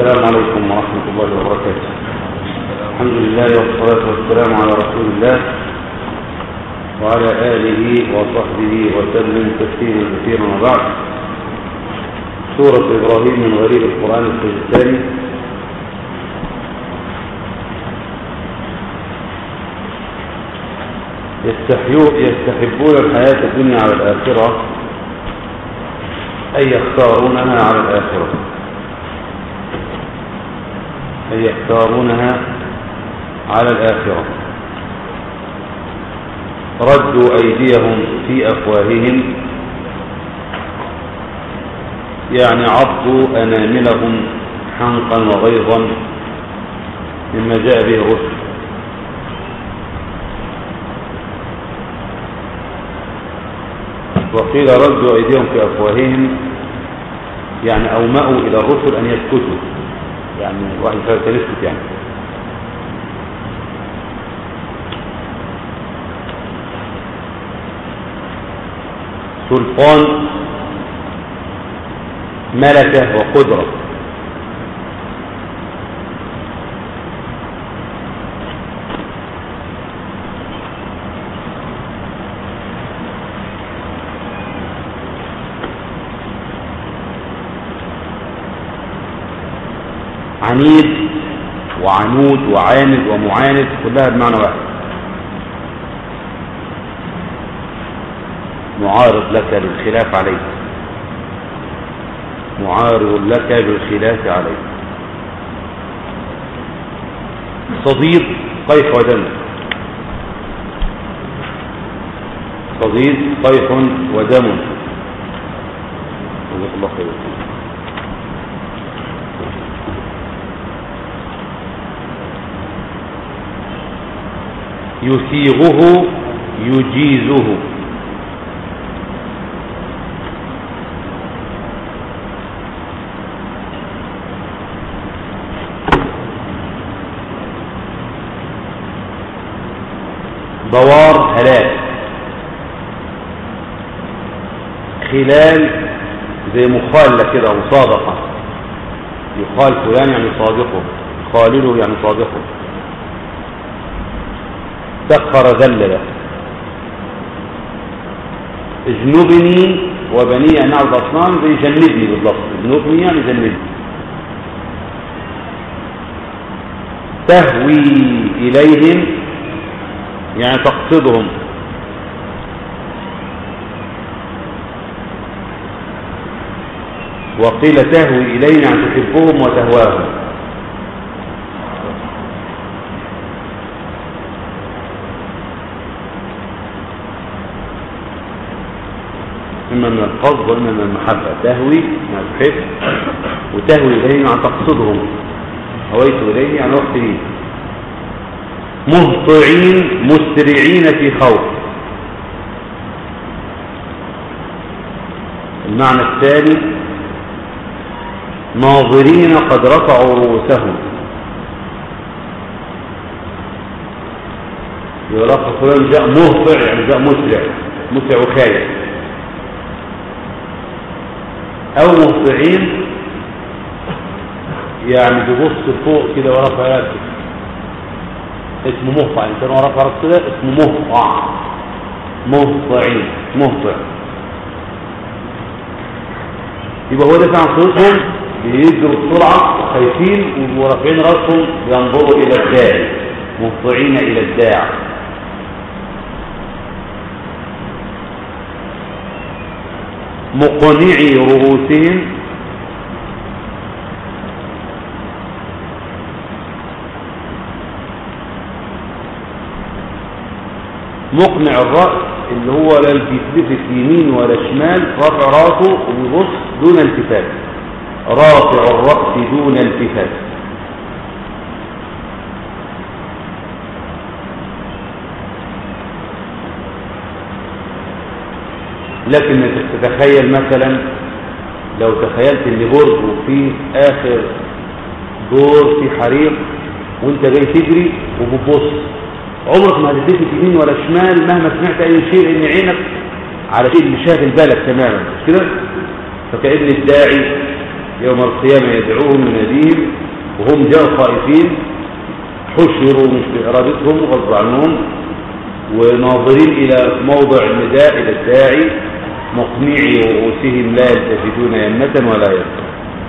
السلام عليكم ورحمة الله وبركاته. الحمد لله والصلاة والسلام على رسول الله وعلى آله وصحبه وسلم تسليما كثيرا. وبعد، سورة إبراهيم من غريب القرآن الثاني. يستحبون الحياة الدنيا على الآخرة، أي يختارونها على الآخرة، أي يختارونها على الآخرة. ردوا أيديهم في أفواههم، يعني عضوا أناملهم حنقا وغيظا مما جاء به الرسل. وقيل ردوا أيديهم في أفواههم، يعني أومأوا إلى الرسل أن يسكتوا، يعني واحد فلسفة يعني. سلطان، ملكة وقدرة. عنيد وعنود وعاند ومعاند كلها بمعنى واحد. معارض لك بالخلاف عليه، معارض لك بالخلاف عليه. صديد، قيح ودم. صديد، قيح ودم. جزاك الله خير. يسيغه، يجيزه. ضوار، هلاك. خلال، زي مخالة كده، مصادقة. يقال فلان يعني صادقه، خالله يعني صادقه. سخر، ذلل. اجنبني وبني أن نعبد أصنام، زي جنبني بالضبط. اجنبني يعني جنبني. تهوي إليهم يعني تقصدهم. وقيل تهوي إليهم يعني تحبهم وتهواهم. إما من القصد وإما من المحبة. تهوي يعني تحب، وتهوي إليهم يعني تقصدهم. هويت إليه يعني وقت ليه. مهطعين، مسرعين في خوف. المعنى الثاني ناظرين قد رفعوا رؤوسهم. يرفع فلان جاء مهطع يعني جاء مسرع، مسرع وخايف. أو مهطعين يعني بيبص فوق كده ورفع راسه، اسمه مهطع. انسان ورفع راسه كده اسمه مهطع. مهطعين، مهطع. يبقى هو ده فعلا صوتهم، بيجروا بسرعة خايفين ورافعين راسهم ينظروا إلى الداعي، مهطعين إلى الداعي. مقنعي رؤوسهم، مقنع الرأس اللي هو لا بيتلفت يمين ولا شمال، رافع راسه وبيبص دون التفات. رافع الرأس دون التفات. لكن تتخيل مثلا، لو تخيلت ان برج وفي اخر دور في حريق وانت جاي تجري وبتبص، عمرك ما هتلتفت يمين ولا شمال مهما سمعت اي شيء، ان عينك على شيء اللي شاغل بالك تماما، مش كده؟ فكأن الداعي يوم القيامة يدعوهم يناديهم وهم جاءوا خائفين، حشروا مش بإرادتهم غصب عنهم، وناظرين إلى موضع النداء إلى الداعي، مقنعي رؤوسهم لا يلتفتون يمنة ولا يسرا.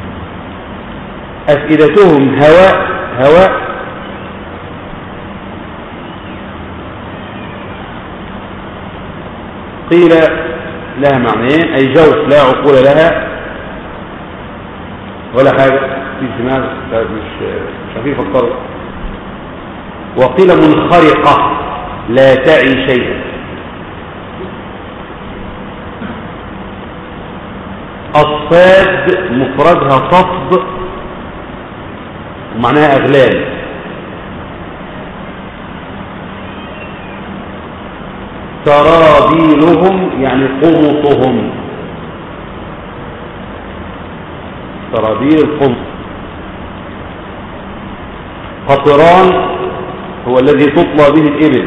أفئدتهم هواء. هواء قيل لها معنيين، أي جوف لا عقول لها ولا حاجة في دماغ، مش خفيف الطرق. وقيل منخرقة لا تعي شيئا. الصاد مفردها صفد ومعناها أغلال. سرابيلهم يعني قمصهم، سرابيل القمص. قطران هو الذي تطلى به الإبل.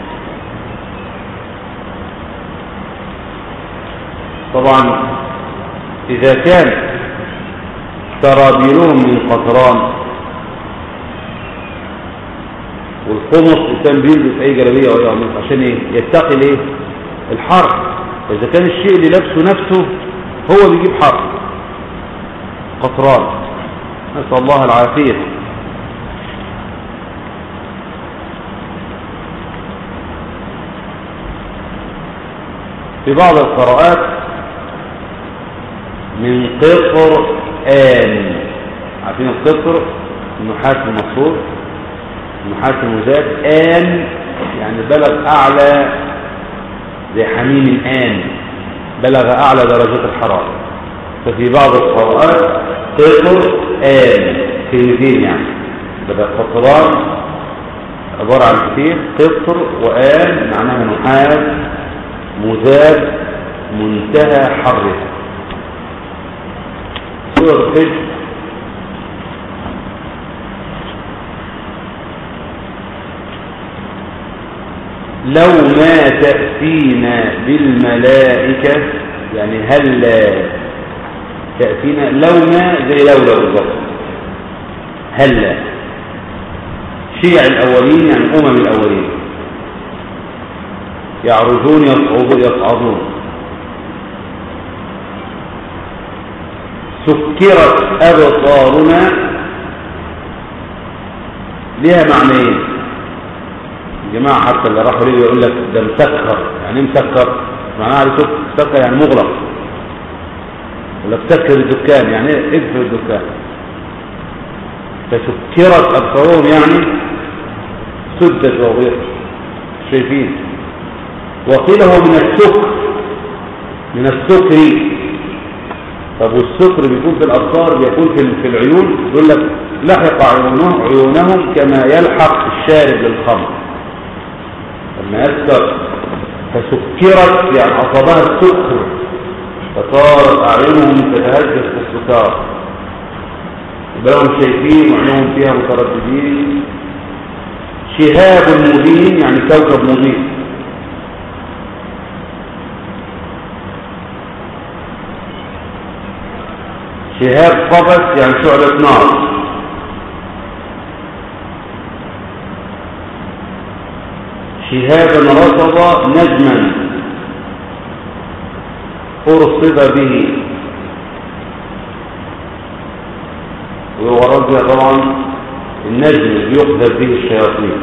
طبعا إذا كان سرابيلهم من قطران، والقمص الإنسان بيلبس أي جلابية ولا قميص عشان إيه؟ يتقي الإيه؟ الحر. فإذا كان الشيء اللي لابسه نفسه هو بيجيب حر. قطران، نسأل الله العافية. في بعض القراءات من قطر آن. عارفين القطر النحاس المصفور، النحاس المزاد. آن يعني بلغ أعلى، زي حميم الآن، بلغ أعلى درجات الحرارة. ففي بعض القراءات قطر آن، كلمتين يعني، بدأ قطران عبارة عن كتير، قطر وآن معناها نحاس مزاد منتهى حره. سورة الحج لو ما تأتينا بالملائكة، يعني هل تأتينا، لو ما زي لولا بالضبط. هل شيع الأولين يعني الأولين، يعرجون يصعدون. سكرت أبصارنا لها معنيين يا جماعة، حتى اللي راحوا ليه يقول لك ده مسكر. يعني مسكر معناها مسكر يعني مغلق، ولا مسكر الدكان يعني اقفل الدكان. فسكرت أبصارهم يعني سدت وغيرت، شايفين. وقيل هو من السكر، من السكر. طب والسكر بيكون في الأبصار، بيكون في العيون. يقول لك لحق عيونهم كما يلحق الشارب للخمر لما يسكر. فسكرت يعني أصابها السكر، فصارت أعينهم تتهجس في السكار، يبقوا شايفين وعينهم فيها مترددين. شهاب مبين يعني كوكب مبين. شهاب قبس يعني شعلة نار. شهابا رصد نجما أرصد به، وورد بها طبعا النجم اللي يقذف به الشياطين.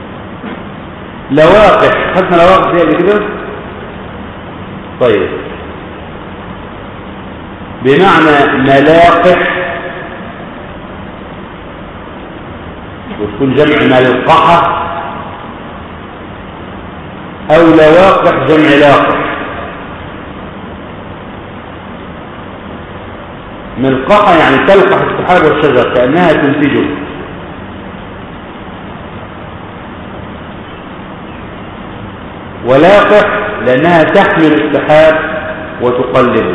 لواقح، خدنا لواقح زي كده. طيب بمعنى ملاقح، وتكون جمع ملقحة، أو لواقح جمع لاقح. ملقحة يعني تلقح السحاب والشجر كأنها تنتجه. ولاقح لأنها تحمل السحاب وتقلبه.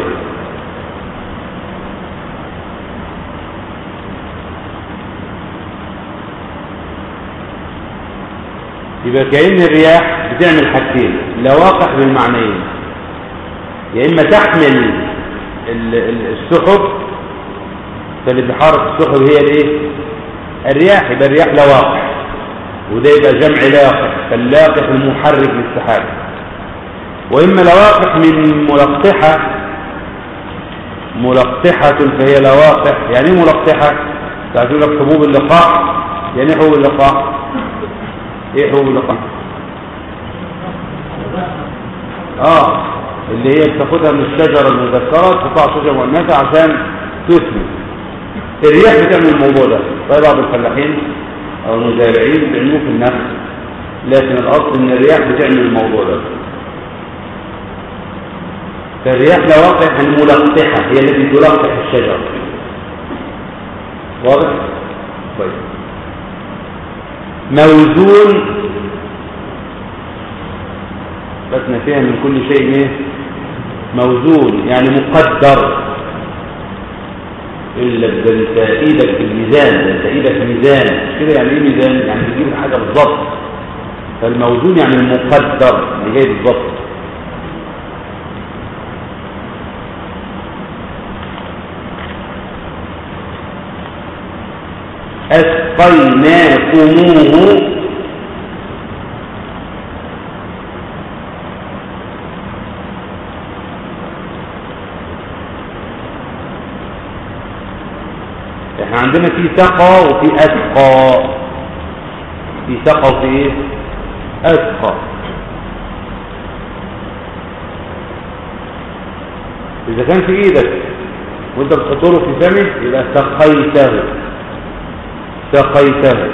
يبقى كأن الرياح بتعمل حاجتين، لواقح فاللي بيحرك السحب هي الايه؟ الرياح. يبقى الرياح لواقح، وده يبقى جمع لاقح، فاللاقح المحرك للسحاب. وإما لواقح من ملقحة فهي لواقح. يعني ايه ملقحة؟ تعرفون لك حبوب اللقاح. يعني ايه حبوب اللقاح؟ ايه حبوب اللقاح؟ اللي هي بتاخدها من الشجرة المذكرة، تقطع شجرة مؤنثة عشان تثمر. الرياح بتعمل الموضوع ده. طيب بعض الفلاحين او المزارعين بيعملوه في النخل، لكن الاصل ان الرياح بتعمل الموضوع ده. فالرياح لواقح الملقحة، هي التي تلقح الشجر. واضح؟ طيب. موزون، بسنا فيها من كل شيء ايه؟ موزون، يعني مقدر. الا انت ايدك في الميزان، انت ايدك ميزان، مش كده؟ يعني ايه ميزان؟ يعني بتجيب الحاجه بالظبط. فالموزون يعني المقدر، اللي جاي بالظبط. أسقيناكموه، احنا عندنا في سقى وفي أسقى. في سقى وفي ايه؟ أسقى. إذا كان في ايدك وانت بتحطه في فمك يبقى سقيته. سقيته.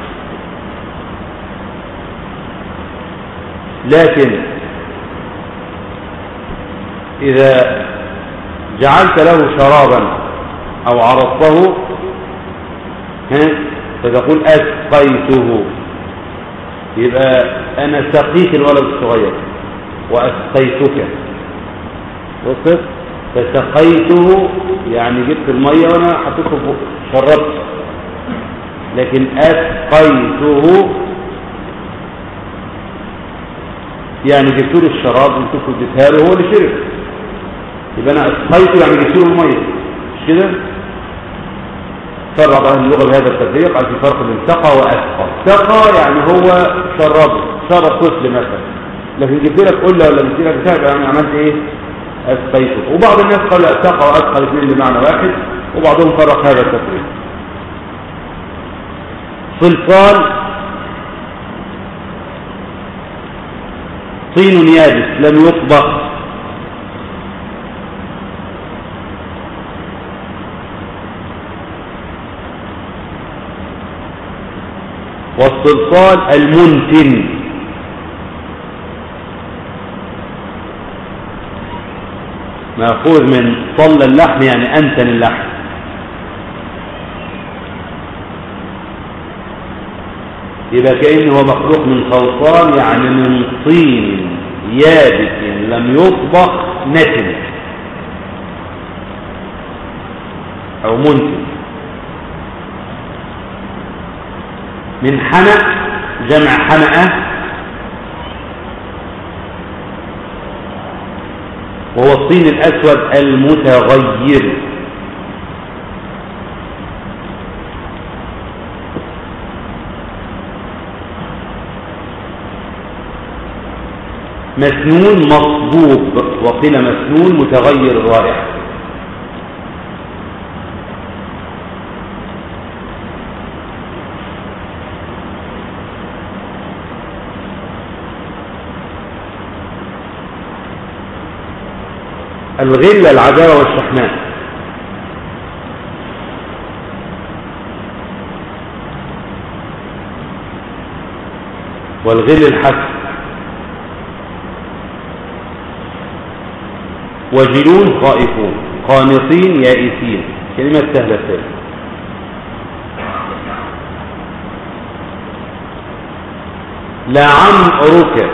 لكن إذا جعلت له شرابا أو عرضته فتقول أسقيته، يبقى أنا سقيت الولد الصغير وأسقيتك. وصف؟ فسقيته يعني جبت المية وأنا حطيته فوق شربت. لكن أسقيته يعني جبت له الشراب وانتوا اديتها له هو اللي شرب. يبقى أنا أسقيته يعني جبت له المية، مش كده؟ فرق أهل اللغة بهذا التفريق. قال في فرق بين سقى وأسقى. سقى يعني هو شرب طفل مثلا، لكن جبت لك قلة ولا جبت لك بتاع يعني عملت ايه؟ أسقيته. وبعض الناس قال سقى وأسقى الاثنين بمعنى واحد، وبعضهم فرق هذا التفريق. صلصال طين يابس لم يطبخ. والصلصال المنتن مأخوذ من صل اللحم يعني أنتن اللحم. يبقى كأنه هو مخلوق من صلصال يعني من طين يابس لم يطبخ نتن أو منتن. من حنأ جمع حنأة، وهو الطين الأسود المتغير. مسنون مصبوب، وقيل مسنون متغير الرائحة. الغل العداوة والشحناء. والغل الحسد. وجلون خائفون، قانطين يائسين. كلمة سهلة سهلة. لعمرك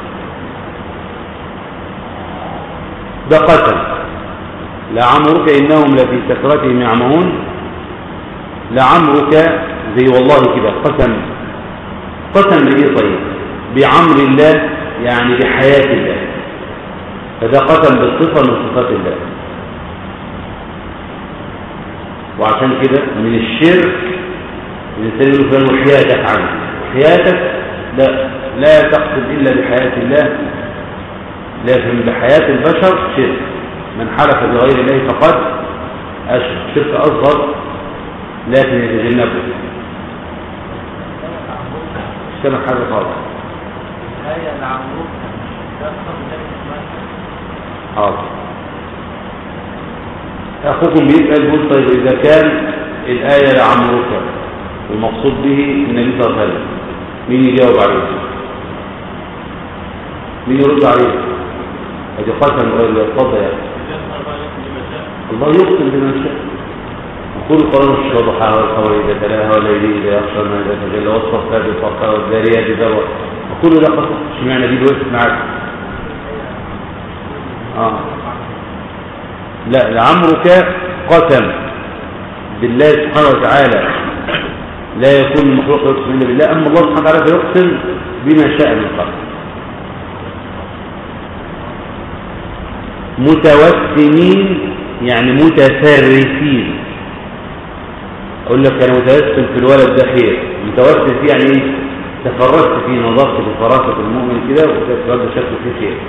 ده قسم. لعمرك إنهم لفي سكرتهم يعمهون. لعمرك زي والله كده قسم. قسم بإيه طيب؟ بعمر الله يعني بحياة الله، فده قسم بالصفة من صفات الله. وعشان كده من الشرك الإنسان يقول فلان وحياتك عنه، وحياتك لا تقصد إلا بحياة الله، لكن بحياة البشر شرك. من حلف بغير الله فقد أشرك، شرك أصغر لكن يتجنبه. مش كما حاجة خالص. الآية لعمرك حاضر. أخوكم بيسأل يقول طيب إذا كان الآية لعمرك والمقصود به النبي صلى الله عليه وسلم، مين يجاوب عليه؟ مين يرد عليه؟ هذه قسم غير القضاء يعني. الله يقسم بما شاء. يقول القرآن الشضحى والقمر إذا تلاها والليل إذا يغشى ما إذا تجلى والصفات بالصفا والذاريات ذروة، وكل ده قصص. اشمعنى دي الوقت معاك؟ لا، لعمرك قسم بالله سبحانه وتعالى، لا يكون المخلوق يقسم الا بالله، اما الله سبحانه وتعالى فيقسم بما شاء من قبل. متوسمين يعني متفرسين. اقول لك انا متوسم في الولد ده خير، متوسم فيه يعني ايه؟ تفرست فيه، نظرت في فراسه المؤمن كده وده شكله فيه خير.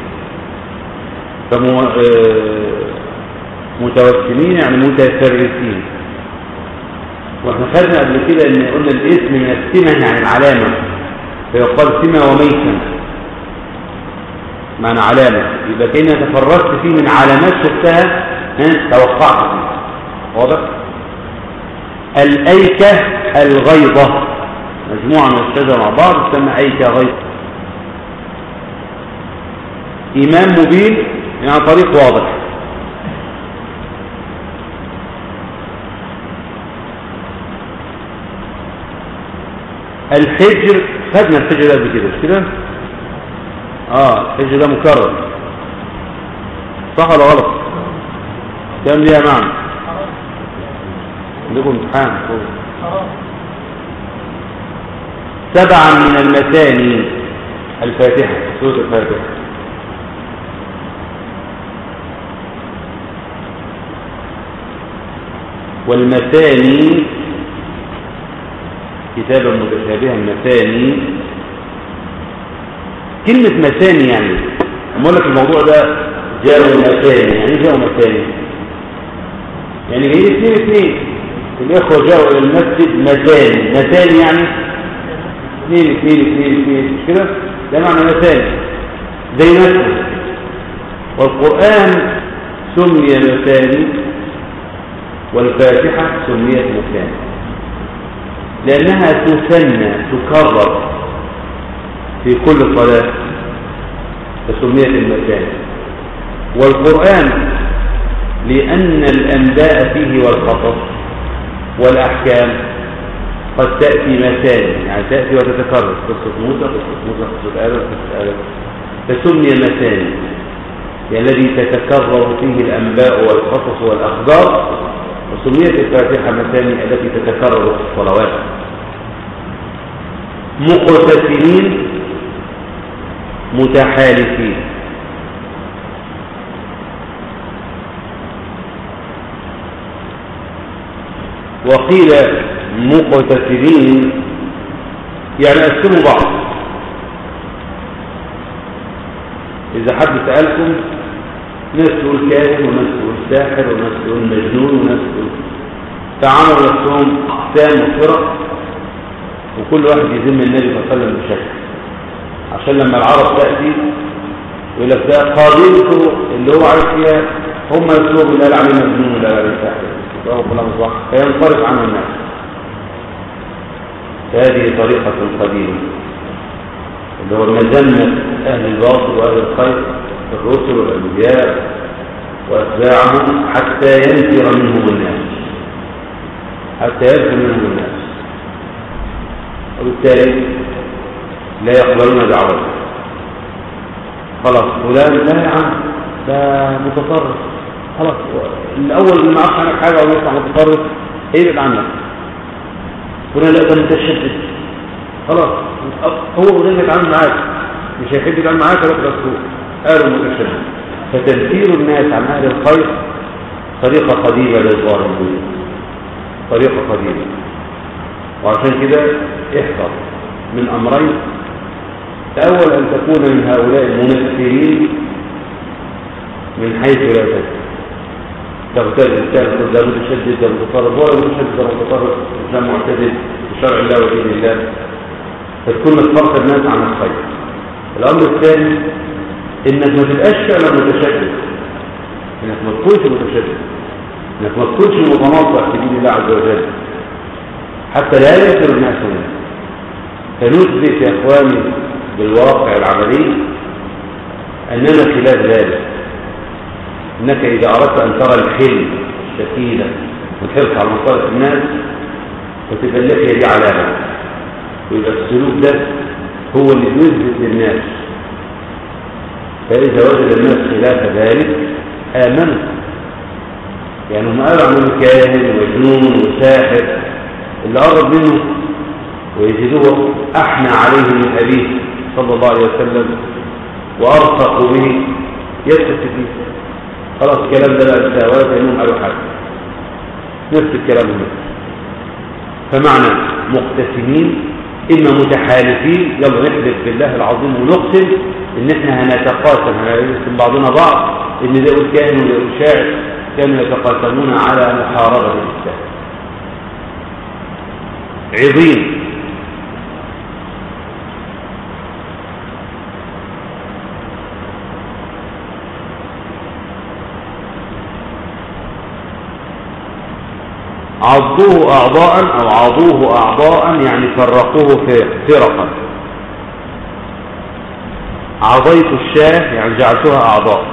متوسمين يعني متفرسين. واحنا خدنا قبل كده ان قلنا الاسم من السمة يعني العلامة، فيقال سمة وميسم معنى علامة، يبقى كأني تفرست فيه من علامات شفتها توقعت فيه. واضح؟ الأيكة الغيضة، مجموعة من الشجر مع بعض تسمى أيكة غيضة. إمام مبين يعني طريق واضح. الحجر خدنا الحجر ده قبل كده مش كده؟ الحجر ده مكرر صح ولا غلط؟ كام ليها معنى؟ عندكم امتحان 7 من المثاني الفاتحة، سورة الفاتحة. والمثاني كتابا متشابها، المثاني. كلمة مثاني يعني أقول لك الموضوع ده جاءوا مثاني، يعني جاءوا مثاني يعني جايين اثنين الإخوة جاءوا إلى المسجد مثاني. مثاني يعني اثنين مش كده؟ ده معنى مثاني زي مسجد. والقرآن سمي مثاني والفاتحة سميت مثاني لأنها تثنى تكرر في كل صلاة فسميت المثاني. والقرآن لأن الأنباء فيه والقصص والأحكام قد تأتي مثاني، يعني تأتي وتتكرر، قصة موسى قصة آدم فسمي مثاني يعني الذي تتكرر فيه الأنباء والقصص والأخبار. وسميت الفاتحة مثاني التي تتكرر في الصلوات. مقتسمين متحالفين. وقيل مقتسمين يعني قسموا بعض. إذا حد سألكم ناس تقول كاهن وناس تقول ساحر وناس تقول مجنون وناس تقول، تعاملوا نفسهم أقسام وفرق وكل واحد يذم النبي صلى الله عليه وسلم بشكل، عشان لما العرب تأتي يقول لك ده قابلته اللي هو عارف فيها هم يسلوه لا العلم مجنون ولا العلم ساحر وهو كلام صح فينصرف عنه الناس. فهذه طريقة قديمة اللي هو مذمة أهل الباطل وأهل الخير الرسل والأنبياء وأتباعهم حتى ينفر منهم الناس، وبالتالي لا يقبلون دعوته. خلاص فلان لا يا عم ده متطرف، خلاص الأول اللي ما عرفش عنك حاجة أو يسمع متطرف يبعد عنك. فلان لا ده متشدد، خلاص هو غير يتعامل معاك، مش هيحب يتعامل معاك ولا تغسوه قالوا متشدد. فتنفير الناس عن أهل الخير طريقة قديمة للظالمين. طريقة قديمة. وعشان كده احذر من أمرين: الأول أن تكون من هؤلاء المنفرين من حيث لا تدري، تغتال تأخذ لا متشدد لا متطرف ولا متشدد لا متطرف، لا معتدل بشرع الله ودين الله، فتكون متفرق الناس عن الخير. الأمر الثاني إنك ما تبقاش فعلا متشدد، إنك ما تكونش متشدد، إنك ما تكونش متناطع في دين الله عز وجل حتى لا يأثر الناس منك. فنثبت يا إخواني بالواقع العملي أننا خلاف ذلك. إنك إذا أردت أن ترى الحلم الشكيلة والحرص على مصالح الناس فتبقى اللحية دي علامة، ويبقى السلوك ده هو اللي يثبت للناس. فإذا وجد الناس خلاف ذلك آمنوا. يعني هم قالوا عنه كاهن ومجنون وساحر، اللي قرب منه ويجدوه أحنى عليه من أبيه صلى الله عليه وسلم وأرفق به يسكت فيه. خلاص الكلام ده لا الساوات لأنهم قالوا حاجة نفس الكلام ده. فمعنى مقتسمين إما متحالفين، يلا نحلف بالله العظيم ونقسم إن إحنا هنتقاسم، هنقسم بعضنا بعض، إن ده يقول كاهن وده يقول شاعر، كانوا يتقاسمون على محاربة الإسلام. عظيم عضوه أعضاء أو عضوه أعضاء يعني فرقوه فرقا. عضيت الشاه يعني جعلتها أعضاء.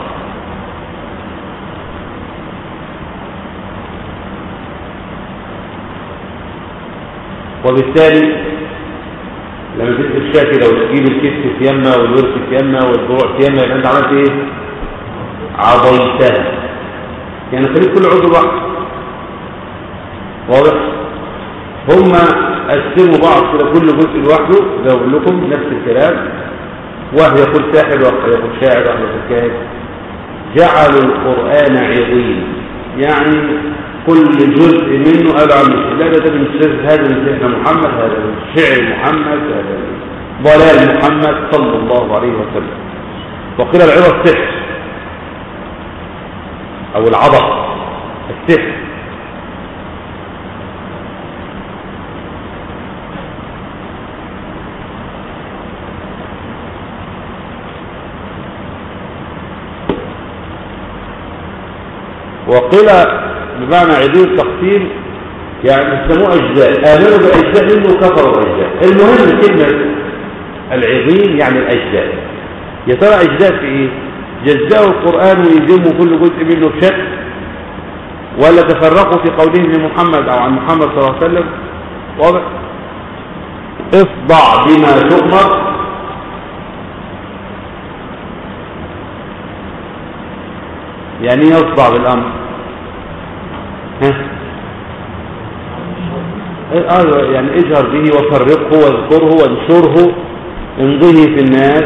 وبالتالي لما تجيب الشاه كده وتجيب الكتف في يمه والورك في يمه والضلوع في يمه، يبقى انت عملت ايه؟ عضيتها. يعني خليت كل عضو واحد. واضح؟ هم قسموا بعض كده كل جزء لوحده، زي اقول لكم نفس الكلام. واحد يقول ساحر واحد يقول شاعر واحد يقول كاهن. جعلوا القرآن عظيم، يعني كل جزء منه قالوا عنه لا ده من سر، هذا من سحر محمد، هذا من شعر محمد، هذا من ضلال محمد صلى الله عليه وسلم. وقيل العظة السحر او العبط السحر. وقيل بمعنى عدول التقسيم يعني يسموه أجزاء، آمنوا بأجزاء منه وكفروا بأجزاء. المهم كلمة العظيم يعني الأجزاء. يا ترى أجزاء في إيه؟ جزاءوا القرآن ويذموا كل جزء منه بشكل، ولا تفرقوا في قولهم لمحمد أو عن محمد صلى الله عليه وسلم؟ واضح؟ اصدع بما تؤمر يعني يصدع بالأمر. يعني اجهر به وفرقه واذكره وانشره، انضه في الناس.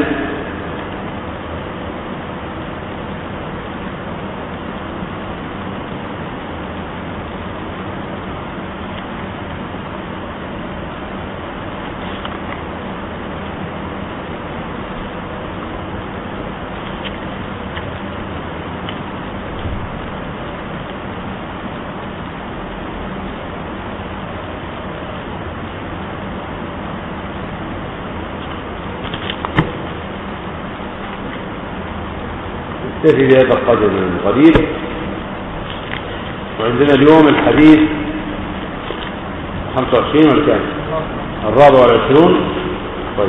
نكتفي بهذا القدر من القليل. وعندنا اليوم الحديث 25 ولا كام؟ 24. طيب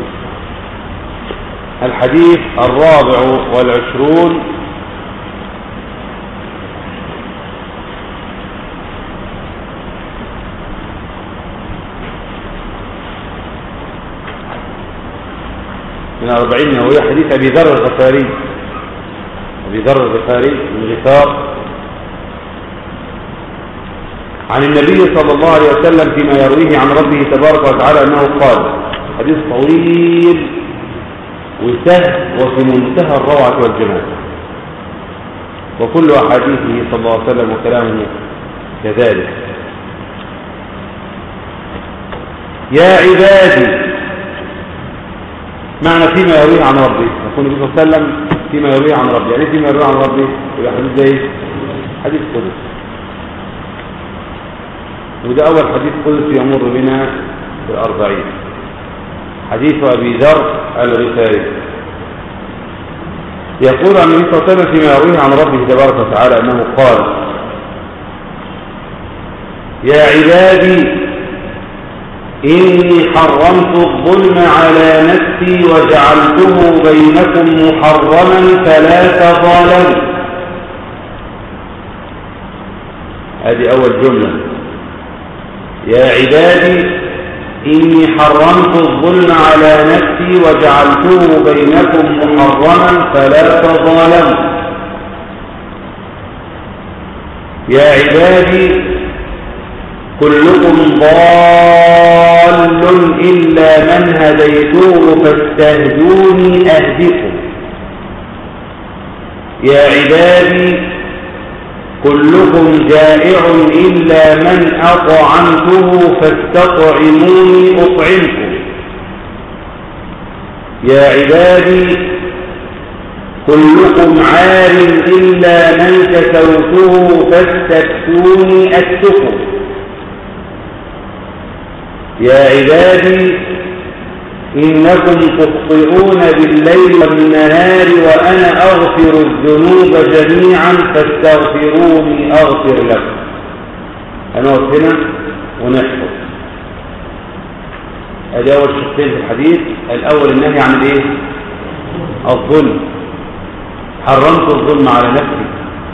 الحديث 24 من 40 نووية، حديث أبي ذر الغفاري. أبي ذر الغفاري من غفار عن النبي صلى الله عليه وسلم فيما يرويه عن ربه تبارك وتعالى أنه قال، حديث طويل وسهل وفي منتهى الروعة والجمال، وكل أحاديثه صلى الله عليه وسلم وكلامه كذلك. يا عبادي، معنى فيما يرويه عن ربي. يقول النبي صلى الله عليه وسلم فيما يرويه عن ربي. يعني فيما يرويه عن ربي يبقى حديث زي حديث قدس، وده أول حديث قدس يمر بنا بالأربعين. حديث أبي ذر الغفاري يقول عن النبي صلى الله عليه وسلم فيما يرويه عن ربه تبارك وتعالى أنه قال: يا عبادي إني حرمت الظلم على نفسي وجعلته بينكم محرما فلا تظالموا. هذه أول جملة. يا عبادي إني حرمت الظلم على نفسي وجعلته بينكم محرما فلا تظالموا. يا عبادي كلكم ضال إلا من هديته فاستهدوني أهدكم. يا عبادي كلكم جائع إلا من أطعمته فاستطعموني أطعمكم. يا عبادي كلكم عار إلا من كسوته فاستكسوني أكسكم. يا عبادي إنكم تخطئون بالليل والنهار وأنا أغفر الذنوب جميعا فاستغفروني أغفر لكم. هنقف هنا ونحفظ. هذا أول شقين في الحديث. الأول النهي عن الإيه؟ الظلم. حرمت الظلم على نفسي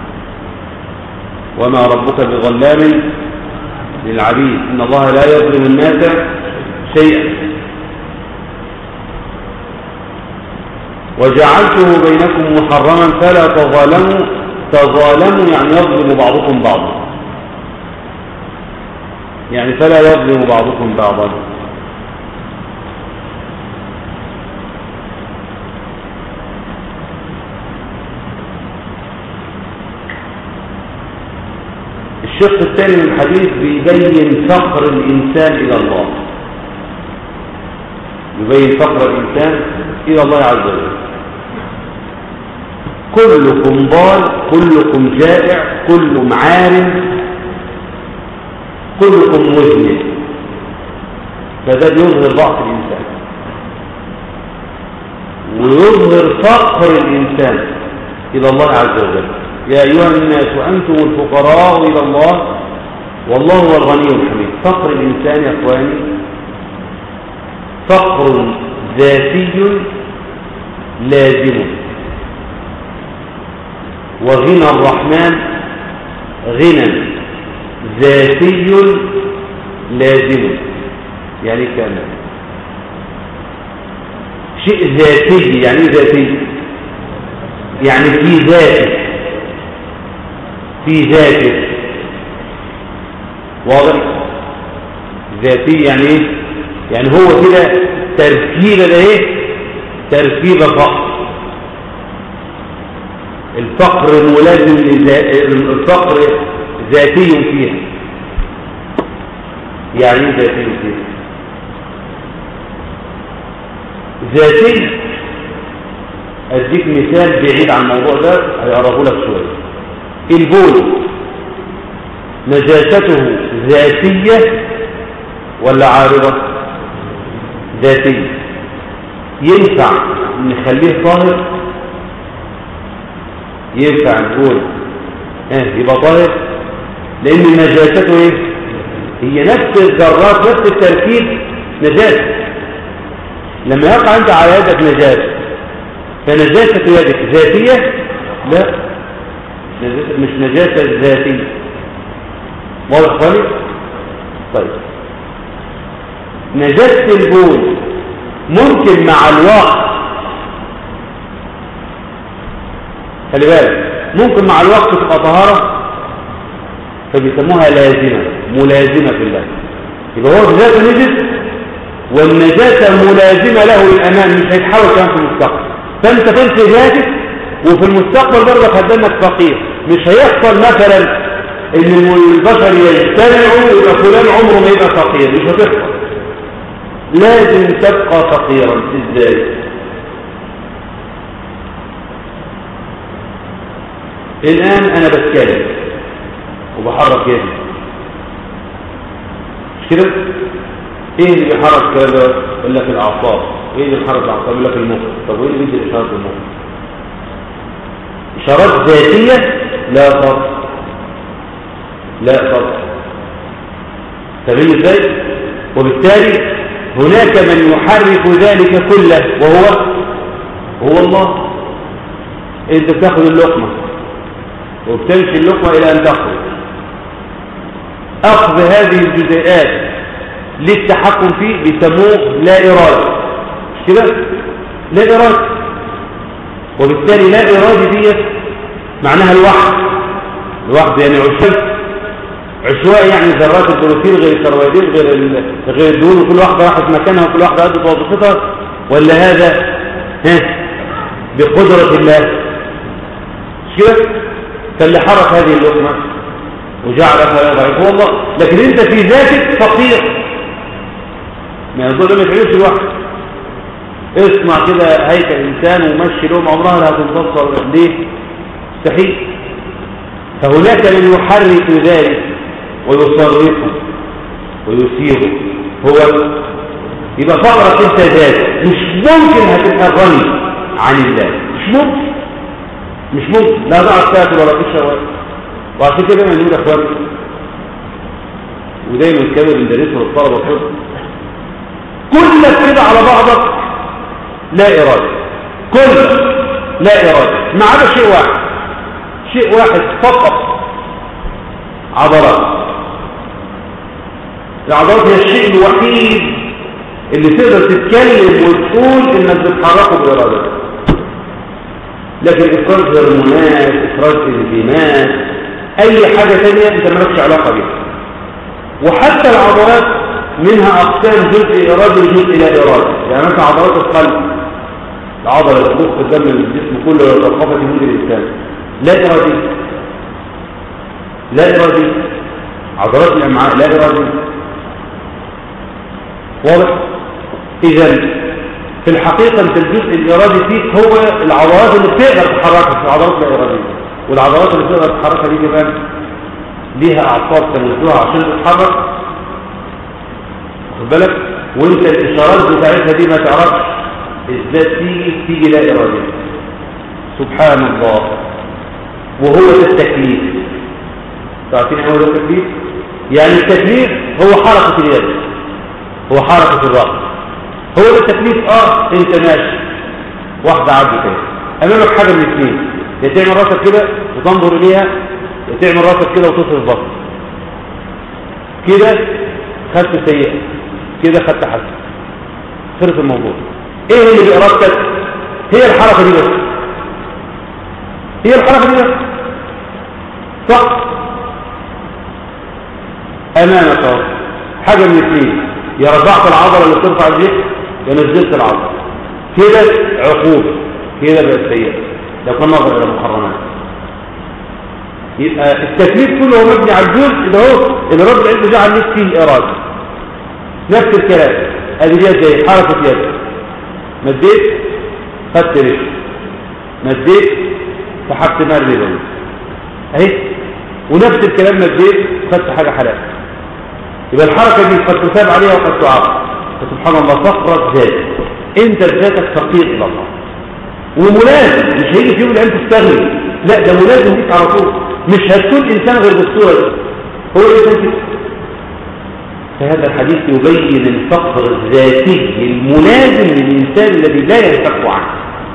وما ربك بظلام للعبيد إن الله لا يظلم الناس شيئا. وجعلته بينكم محرما فلا تظالموا. تظالموا يعني يظلم بعضكم بعضا، يعني فلا يظلم بعضكم بعضا. الشق الثاني من الحديث بيبين فقر الإنسان إلى الله. يبين فقر الإنسان إلى الله عز وجل. كلكم ضال، كلكم جائع، كلكم عار، كلكم مذنب. فده يظهر ضعف الإنسان ويظهر فقر الإنسان إلى الله عز وجل. يا أيها الناس أنتم الفقراء إلى الله والله هو الغني الحميد. فقر الإنسان يا أخواني فقر ذاتي لازم، وغنى الرحمن غنى ذاتي لازم. يعني كامل شيء ذاتي. يعني ذاتي يعني في ذاته، في ذاته. واضح؟ ذاتي يعني ايه؟ يعني هو كده تركيبه ده ايه؟ تركيبه فقر. الفقر ملازم الفقر ذاتي فيها. يعني ايه ذاتي فيها؟ ذاتي اديك مثال بعيد عن الموضوع ده هيقربه لك شويه. البول نجاسته ذاتية ولا عارضة؟ ذاتية. ينفع نخليه طاهر؟ ينفع نقول يبقى طاهر لأن نجاسته ايه؟ هي نفس الذرات نفس التركيب نجاسة. لما يقع انت على يدك نجاسة فنجاسة يدك ذاتية؟ لا، مش نجاسة ذاتية. واضح خالص؟ طيب نجاسة البول ممكن مع الوقت، خلي بالك، ممكن مع الوقت تبقى طهارة، فبيسموها لازمة ملازمة في الله. يبقى هو بذاته نجس والنجاسة ملازمة له للأمان، مش هيتحول كمان في المستقبل. فأنت تنسي ذاتك وفي المستقبل برضه هتدنك فقير. مش هيحصل مثلا ان البشر يجتمعوا يبقى فلان عمره ما يبقى فقير، مش هتحصل. لازم تبقى فقيرا. ازاي؟ الآن أنا بتكلم وبحرك يدي، مش كده؟ ايه اللي بيحرك كده؟ يقول لك الأعصاب. ايه اللي بيحرك الأعصاب؟ يقول لك المخ. طب وايه اللي بيدي إشارات المخ؟ إشارات ذاتية؟ لا طبعا، لا طبعا. تبين ازاي؟ وبالتالي هناك من يحرك ذلك كله وهو الله. انت بتاخذ اللقمة وبتمشي اللقمة إلى أن تخرج. أخذ هذه الجزيئات للتحكم فيه بيسموه لا إرادة، مش كده؟ لا إرادة. وبالتالي لا إرادة دي معناها الوحد يعني عشوائي، يعني ذرات البروتين غير الكربوهيدرات غير الدهون، وكل واحدة راحت مكانها وكل واحدة أدت وظيفتها. ولا هذا بقدرة الله؟ مش كده؟ فاللي حرك هذه اللقمة وجعلها ضعيف هو الله، لكن انت في ذاتك فقير. ما يظل ما تعيش لوحدك. اسمع كده هيكل انسان ومشي لهم عمرها لا هتنتصر. ليه؟ مستحيل. فهناك من يحرك ذلك ويصرفه ويسيره. هو يبقى فقرك انت ذاتك. مش ممكن هتبقى غني عن الله، مش ممكن. لا تعرف تاكل ولا تشرب. وعشان كده دايما نقول يا اخوان، ودايما كده بندرسه للطلبه كده، كلك كده على بعضك لا اراده، كلك لا اراده، ما عدا شيء واحد فقط، عضلات. العضلات هي الشيء الوحيد اللي تقدر تتكلم وتقول انك بتحركه بارادتك. لكن افراز هرمونات، افراز انزيمات، اي حاجه ثانيه انت مالكش علاقه بيها. وحتى العضلات منها اقسام، جزء ارادي وجزء لا ارادي. يعني مثلا عضلات القلب، العضله اللي تضخ الدم للجسم كله وتوقفت جهود الانسان، لا ارادي. عضلات الامعاء لا ارادي. واضح؟ اذا في الحقيقة انت الجزء الارادي فيك هو العضلات اللي بتقدر تحركها، العضلات لا ارادية. والعضلات اللي بتقدر تحركها دي كمان ليها اعصاب تنزلوها عشان تتحرك، واخد بالك؟ وانت الاشارات بتاعتها دي ما تعرفش ازاي تيجي لا ارادية. سبحان الله. وهو ده التكليف. تعرفين هو ده التكليف؟ يعني التكليف هو حركة اليد، هو حركة الرأس، هو ده التكليف. انت ماشي واحدة عبد كده امامك حاجة من الاثنين، يا تعمل راسك كده وتنظر اليها، يا تعمل راسك كده وتصرف بطن. كده خدت سيئة، كده خدت حسن. خلص الموضوع. ايه اللي بإرادتك؟ هي الحركة دي بس، هي الحركة دي بس. صح؟ امامك اهو حاجة من الاثنين، يا رفعت العضلة اللي بترفع الجسم يا نزلت العضلة. كده عقوبة، كده بقت سيئة. لو كان نظر الى محرمات. يبقى التكليف كله هو مبني على الجزء ده هو اللي رب العزة جعل لك فيه إرادة. نفس الكلام، ادي اليد زي حركة يد، مديت خدت رجل، مديت سحبت مال رجل اهي. ونفس الكلام مديت خدت حاجة حلال. يبقى الحركة دي قد تثاب عليها وقد تعاقب. فسبحان الله فقرة ذات، انت بذاتك فقير الى الله وملازم. مش هيجي في يوم الان تستغني، لا ده ملازم ليك على طول. مش هتكون انسان غير بالصورة دي. هو الانسان كده. فهذا الحديث يبين الفقر الذاتي الملازم للانسان الذي لا ينفك عنه.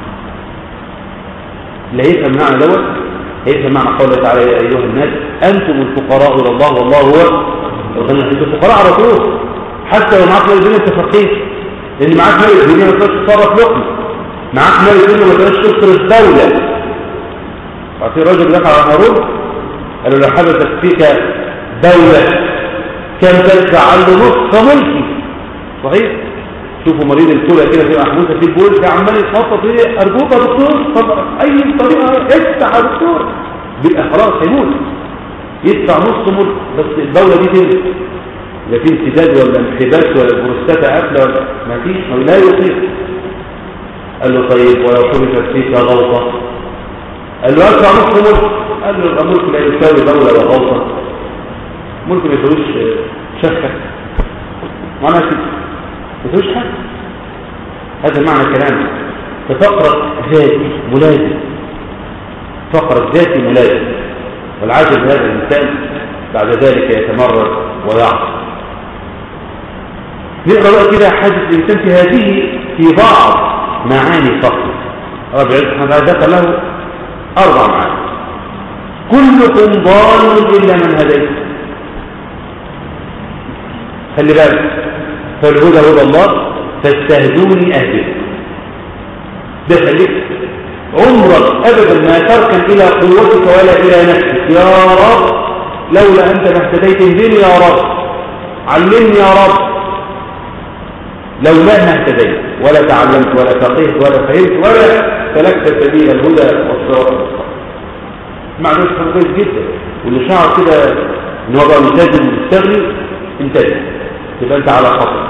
لا يفهم معنى دوت، هيفهم معنى قوله تعالى يا ايها الناس انتم الفقراء الى الله والله هو الغني. انت الفقراء على طول، حتى لو معاك مال الدنيا انت فقير، لان معاك مال الدنيا ما تقدرش تصرف لقمه، معاك مال الدنيا ما تقدرش تصرف دوله. ففي رجل دخل على هارون قال له لو حدثت فيك دوله كان تدفع عنه نصف ملكي. صحيح؟ شوفوا مريض الكلى كده في محبوسه في البول ده عمال يتخطط ايه، ارجوك يا دكتور طب اي طريقه افتح يا دكتور، بيبقى خلاص هيموت، يدفع نص ملك بس الدوله دي تنزل. لا في انسداد ولا انحباس ولا البروستاتا قافله ولا ما فيش، لا يطيق. قال له طيب ولو حدثت فيك غلطه؟ قال له ادفع نصف ملك. قال له الملك لا يساوي دوله وغلطه، ملك ما يساويش شفه معناها كده ما يساويش حاجه. هذا معنى كلامه. ففقرة ذاتي ملازم، فقرة ذاتي ملازم، والعاجز هذا الإنسان بعد ذلك يتمرد ويعصي. نقرأ بقى كده حادث الإنسان في هذه في بعض معاني فقر. رب العزة ذكر له 4 معاني. كلكم ضال إلا من هديت. خلي بالك، فالهدى هدى الله فاستهدوني أهدكم. ده خليك عمرك أبدا ما تركن إلى قوتك ولا إلى نفسك. يا رب لولا أنت ما اهتديت اهدني يا رب، علمني يا رب. لولا ما اهتديت ولا تعلمت ولا فقهت ولا فهمت ولا سلكت سبيل الهدى والصراط المستقيم. معنى كويس جدا. واللي شعر كده ان هو بقى ملتزم ومستغني انتبه، تبقى انت على خطر.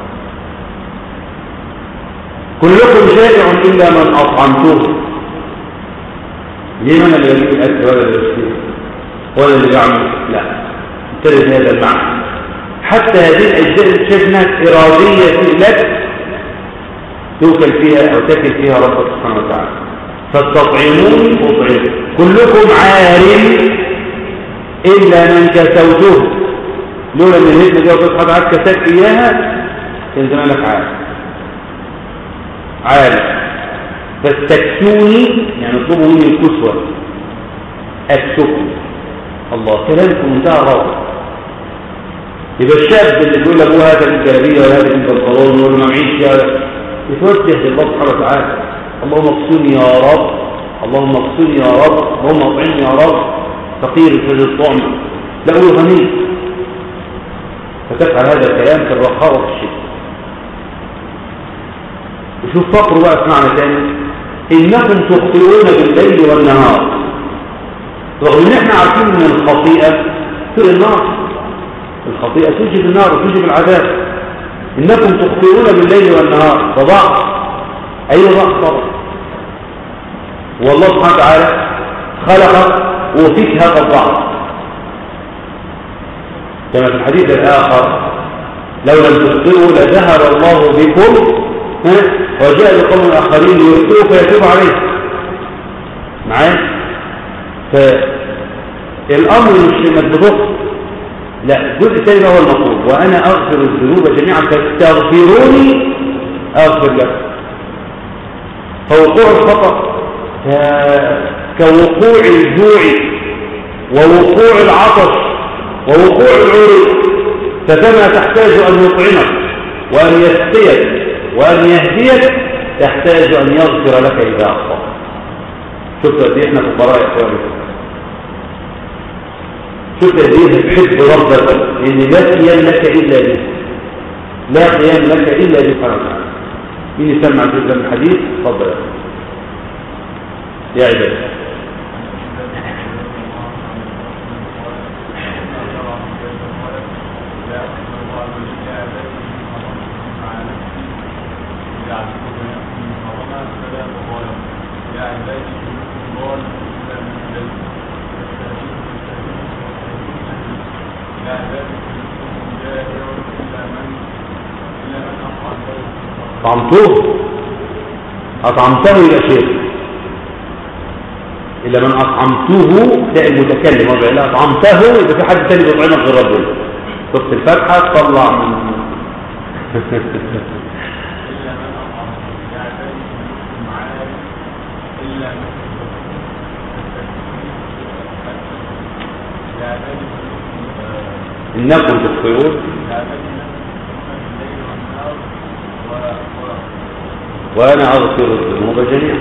كلكم شائع الا من اطعمته. ليه؟ من اللي يجيب الاكل ولا اللي يشتري ولا اللي يعمل؟ لا، انتبه لهذا المعنى. حتى هذه الاجزاء اللي شفناها اراديه لك توكل فيها او تكل فيها ربك سبحانه وتعالى. فاستطعموني اطعمكم. كلكم عار الا من كسوته. لولا ان الهدمه دي وتصحى تعالى كساك اياها كان زمانك عارف. فاستكسوني يعني اطلبوا مني الكسوة اكسوكم. الله، كلامكم منتهى الروعة. يبقى الشاب اللي بيقول لابوه هذا الجلابيه ولا هذا البنطلون ويقول له ما معيش يتوجه لله سبحانه وتعالى. اللهم اقصني يا رب، اللهم اقصني يا رب، اللهم اطعمني يا رب. فقير في الطعم لا هو غني. فتفعل هذا الكلام في الرخاء وفي الشدة. وشوف فقره بقى في معنى ثاني. انكم تخطئون بالليل والنهار. رغم ان احنا عارفين ان الخطيئه في النار، الخطيئه توجب النار وتوجب العذاب. انكم تخطئون بالليل والنهار. فضعف، اي ضعف طبعا. والله سبحانه وتعالى خلقك وفيك هذا الضعف، كما في الحديث الاخر لو لم تخطئوا لذهب الله بكم وجاء لقوم آخرين ليخطئوا فيتوب عليه. معايا؟ فالأمر مش انك بتخطئ، لا، الجزء الثاني هو المطلوب. وأنا أغفر الذنوب جميعا فاستغفروني أغفر لكم. فوقوع الخطأ كوقوع الجوع ووقوع العطش ووقوع العري. فكما تحتاج أن يطعمك وأن يسقيك وأن يهديك تحتاج أن يغفر لك إذا أخطأت. شفت قد ايه احنا فقراء يا اخواني؟ شفت قد ايه بتحب ربك ان لا قيام لك الا به، لا قيام لك الا به سبحانه وتعالى. مين يسمع جزء من الحديث؟ اتفضل يا عباد. أطعمته إلى شيء إلا من أطعمته لا المتكلم وضع لا أطعمته إذا في حد تاني بيطعمك غير ربنا. شفت الفتحة تطلع من إنكم تخطئون وأنا أغفر الذنوب جميعا.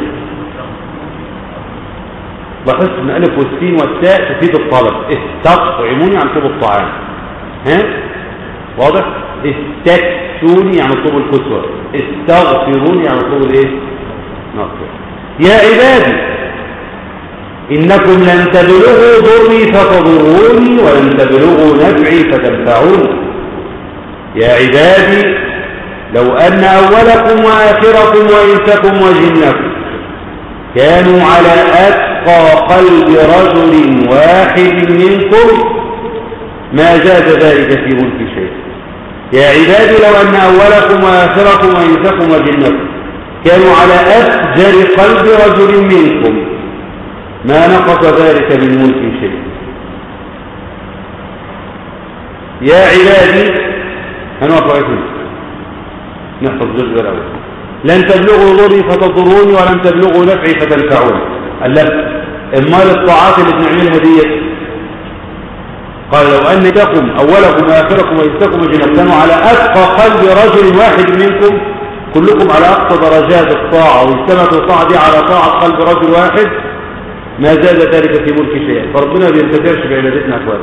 لاحظت ان الف والسين والتاء تفيد الطلب. استطعموني عن طلب الطعام، ها واضح؟ استكسوني يعني طلب الكسوة، استغفروني يعني طلب الايه؟ نغفر. يا عبادي انكم لن تبلغوا ضري فتضروني ولن تبلغوا نفعي فتنفعوني. يا عبادي لو أن أولكم وآخركم وإنسكم وجنكم كانوا على أتقى قلب رجل واحد منكم ما زاد ذلك في ملك شيء. يا عبادي لو أن أولكم وآخركم وإنسكم وجنكم كانوا على أفجر قلب رجل منكم ما نقص ذلك من ملك شيء. يا عبادي هنوقف عليكم نحفظ جزء الأول. لن تبلغوا ضري فتضروني ولن تبلغوا نفعي فتنفعوني. امال الطاعات اللي بنعملها دي قال لو أن لكم أولكم وآخركم وإنسكم وجنكم كانوا على أتقى قلب رجل واحد منكم كلكم على أقصى درجات الطاعة واجتمعت الطاعة دي على طاعة قلب رجل واحد ما زاد ذلك في ملك شيئا. فربنا ما بينتفعش بعبادتنا أخوات.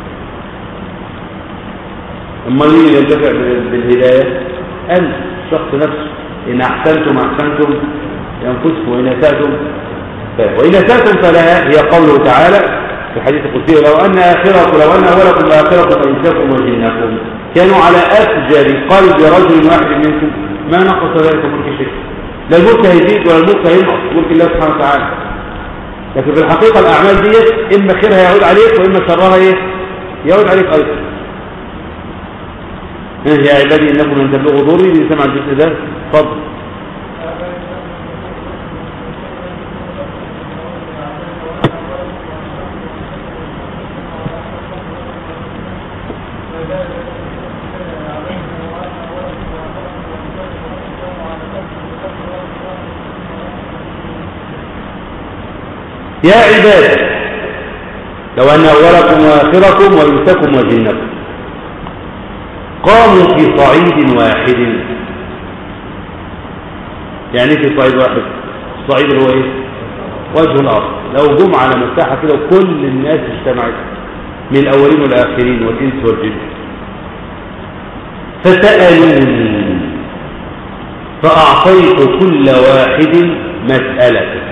أما مين ينتفع بالهداية؟ أنت الشخص نفسه. إن أحسنتم أحسنتم لأنفسكم وإن أسأتم وإن أسأتم فلها. هي قوله تعالى في الحديث القدسي لو أن أولكم وآخركم وإنسكم وجنكم كانوا على أفجر قلب رجل واحد منكم ما نقص ذلك ملك شيء. لا الملك هيزيد ولا الملك هينقص ملك الله سبحانه وتعالى. لكن في الحقيقة الأعمال دي إما خيرها يعود عليك وإما شرها يعود عليك أيضا. يا عبادي إنكم لن تبلغوا ضري. اللي سمع الجزء ده فضل. يا عبادي لو أن أولكم وآخركم وإنسكم وجنكم قاموا في صعيد واحد. يعني في صعيد واحد؟ الصعيد اللي هو ايه؟ وجه الأرض. لو جم على مساحة كده وكل الناس اجتمعت من الأولين والآخرين والإنس والجن فسألوني فأعطيت كل واحد مسألة.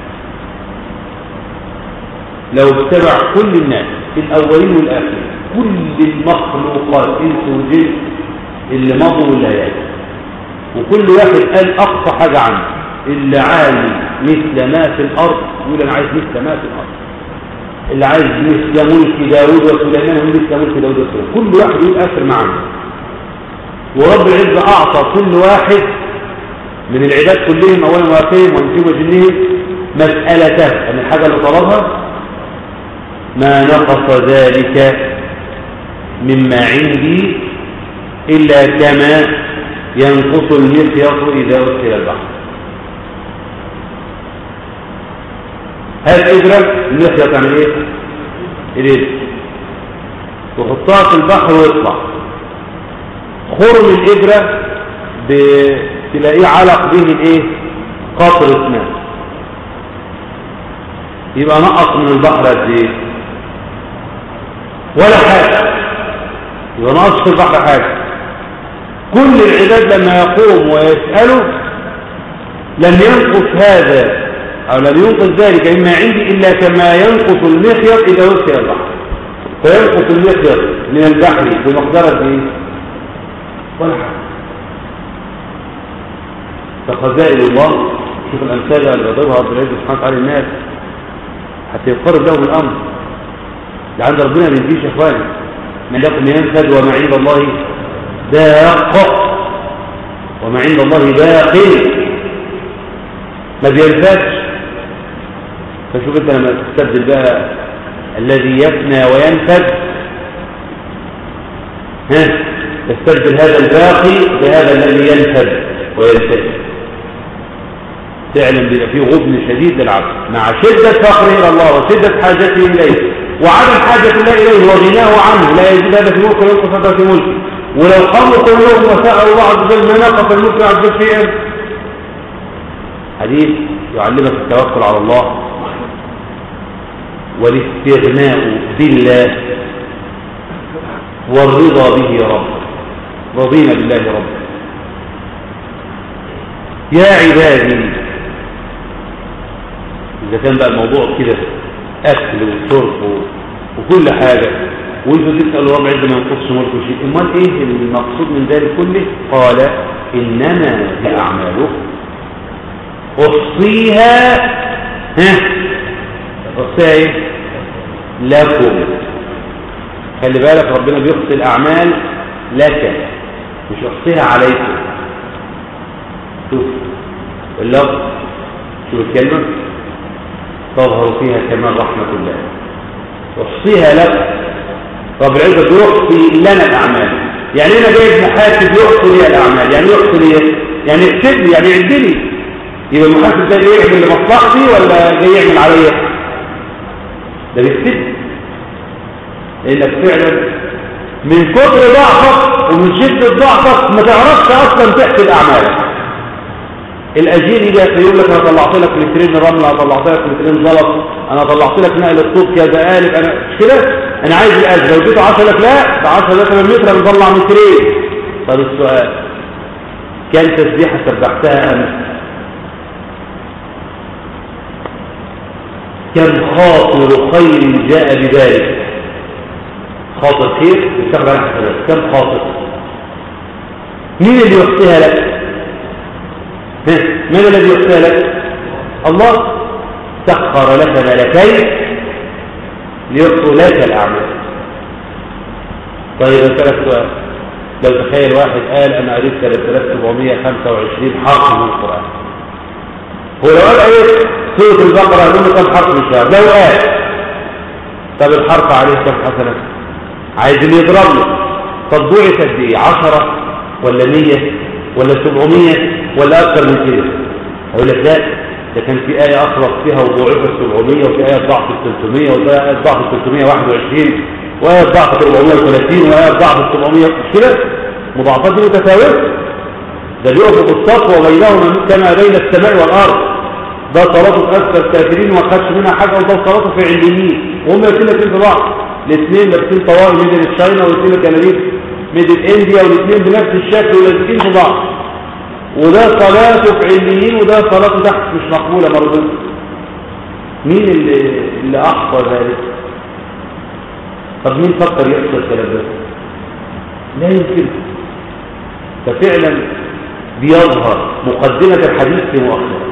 لو اجتمع كل الناس الأولين والآخرين كل المخلوقات إنس وجن اللي مضوا واللي هيأتي وكل واحد قال أقصى حاجة عنه اللي عايز مثل ما في الأرض يقول أنا عايز مثل ما في الأرض. اللي عايز مثل ملك داود وسليمان يقول مثل ملك داود وسليمان. كل واحد يقول آخر معه. ورب العزة أعطى كل واحد من العباد كلهم أولا وآخرهم وإنسهم وجنهم مسألته أن الحاجة اللي طلبها ما نقص ذلك مما عندي إلا كما ينقص المخيط إذا أدخل البحر. هذه إبرة المخيط عن إيه؟ إليه وحطها في البحر ويطلع. خرم الإبرة تلاقيه علق به الإيه؟ قطرة ماء يبقى نقص من البحر قد إيه؟ ولا حاجة. يبقى نقص في البحر حاجة. كل العباد لما يقوم ويسأله لم ينقص هذا أو لم ينقص ذلك مما عندي إلا كما ينقص المخيط إذا وسع البحر. فينقص المخيط من البحر بمقدار إيه؟ ولا حاجة. فخزائن الله شوف الأمثال اللي بيضربها رب العزة سبحانه وتعالى الناس حتى يقرب لهم الأمر. لعند ربنا ما بينتهيش يا اخواني. ما لكم ينفد وما عند الله باق وما عند الله باق ما بينفدش. فشوف انت لما تستبدل بقى الذي يفنى وينفد تستبدل هذا الباقي بهذا الذي ينفد وينفد فعلا بيبقى فيه غبن شديد للعبد مع شدة فقره إلى الله وشدة حاجته إليه وعدم حاجة الله إليه وغناه عنه. لا يزيد هذا في ملك وينقص هذا في ملك. ولو قاموا كلهم وسألوا الله عز وجل ما نقص الملك عز وجل شيئا. حديث يعلمك التوكل على الله والاستغناء بالله والرضا به رب. رضينا بالله رب. يا عبادي إذا كان بقى الموضوع كده أكل وشرب وكل حاجة وانتوا تسألوا رب عز ما ينقصش ملكه شيء. امال ايه المقصود من ذلك كله؟ قال انما هي اعمالكم احصيها احصيها ايه لكم. خلي بالك ربنا بيحصي الاعمال لك مش يحصيها عليكم. شوف اللفظ، شوف الكلمة، تظهر فيها كمال رحمة الله. يحصيها لك رب العزة بيحصي لنا الأعمال. يعني أنا جايب محاسب يحصي لي الأعمال. يعني يحصي لي يعني يكتب لي يعني يعد لي. يبقى المحاسب ده جاي يعمل لمصلحتي ولا جاي يعمل عليا؟ ده بيكتب. لأنك فعلا من كتر ضعفك ومن شدة ضعفك ما تعرفش أصلا تحسب أعمالك. الأجير يجي يقول لك أنا طلعت لك لترين رملة، أنا طلعت لك لترين زلط، أنا طلعت لك نقل الطوب كذا قالب، أنا مش كده؟ أنا عايز الأجر. لو اديته 10 لك لا، ده 10 ده 8 متر أنا بطلع مترين. طب السؤال، كم تسبيحة سبحتها أمس؟ كم خاطر خير جاء بذلك؟ خاطر خير يستخدم على حسابات. كم خاطر؟ مين اللي يحصيها لك؟ من الذي يحصيها لك؟ الله. سخر لك ملكين ليحصوا لك الأعمال. طيب أسألك سؤال، لو تخيل واحد قال أنا قريت 3725 حرف من القرآن، هو لو قال قريت سورة البقرة هنقول له كم حرف من الشهر؟ لو قال طب الحرف عليه كم حسنة؟ عايزين يضرب له. طب ضوعت قد ايه؟ 10 ولا 100 ولا 700 ولا اكثر من كده؟ اقول لك لا، ده كان في آية أخرج فيها وضوعفت 700 وفي آية ضعف 300 وفي آية ضعف 321 وآية ضعف 430 وآية ضعف 700. مش كده؟ مضاعفات دي متفاوتة. ده بيقف الصف وبينهما كما بين السماء والأرض. ده صلاته في أسفل الكافرين وما خدش منها حاجة، وده صلاته في عليين، وهم الاثنين في بعض. الاثنين لابسين طوال ميدل الشاينا والاثنين كلابيس ميدل انديا، والاثنين بنفس الشكل ولابسين في بعض. وده صلاته في عليين وده صلاته تحت مش مقبولة مرضى. مين اللي أحصى ذلك؟ طب مين فكر يحصى الكلام ده؟ لا يمكن. ففعلا بيظهر مقدمة الحديث في مؤخرة،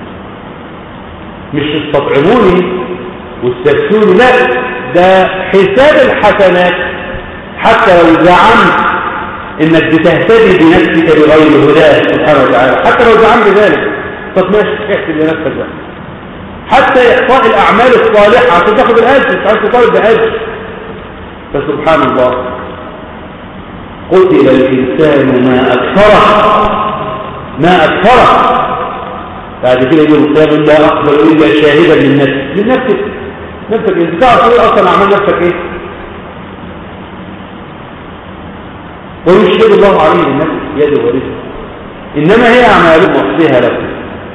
مش تستطعموني واستكسوني، لا، ده حساب الحسنات. حتى لو زعمت انك بتهتدي بنفسك بغير هداه سبحانه وتعالى، حتى لو زعمت ذلك، طب ماشي احسب لنفسك بقى. حتى احصاء الاعمال الصالحه عشان تاخد الاجر، مش عايز تطالب باجر. فسبحان الله، قتل الانسان ما اكثره، ما اكثره. بعد كده يقول القيامة لا أقبل إلا شاهدا من نفسك. من نفسك، نفسك انت تعرف ايه اصلا اعمال نفسك ايه؟ ويشهد الله عليه النفس يده ورزقه. انما هي اعمالكم احصيها لكم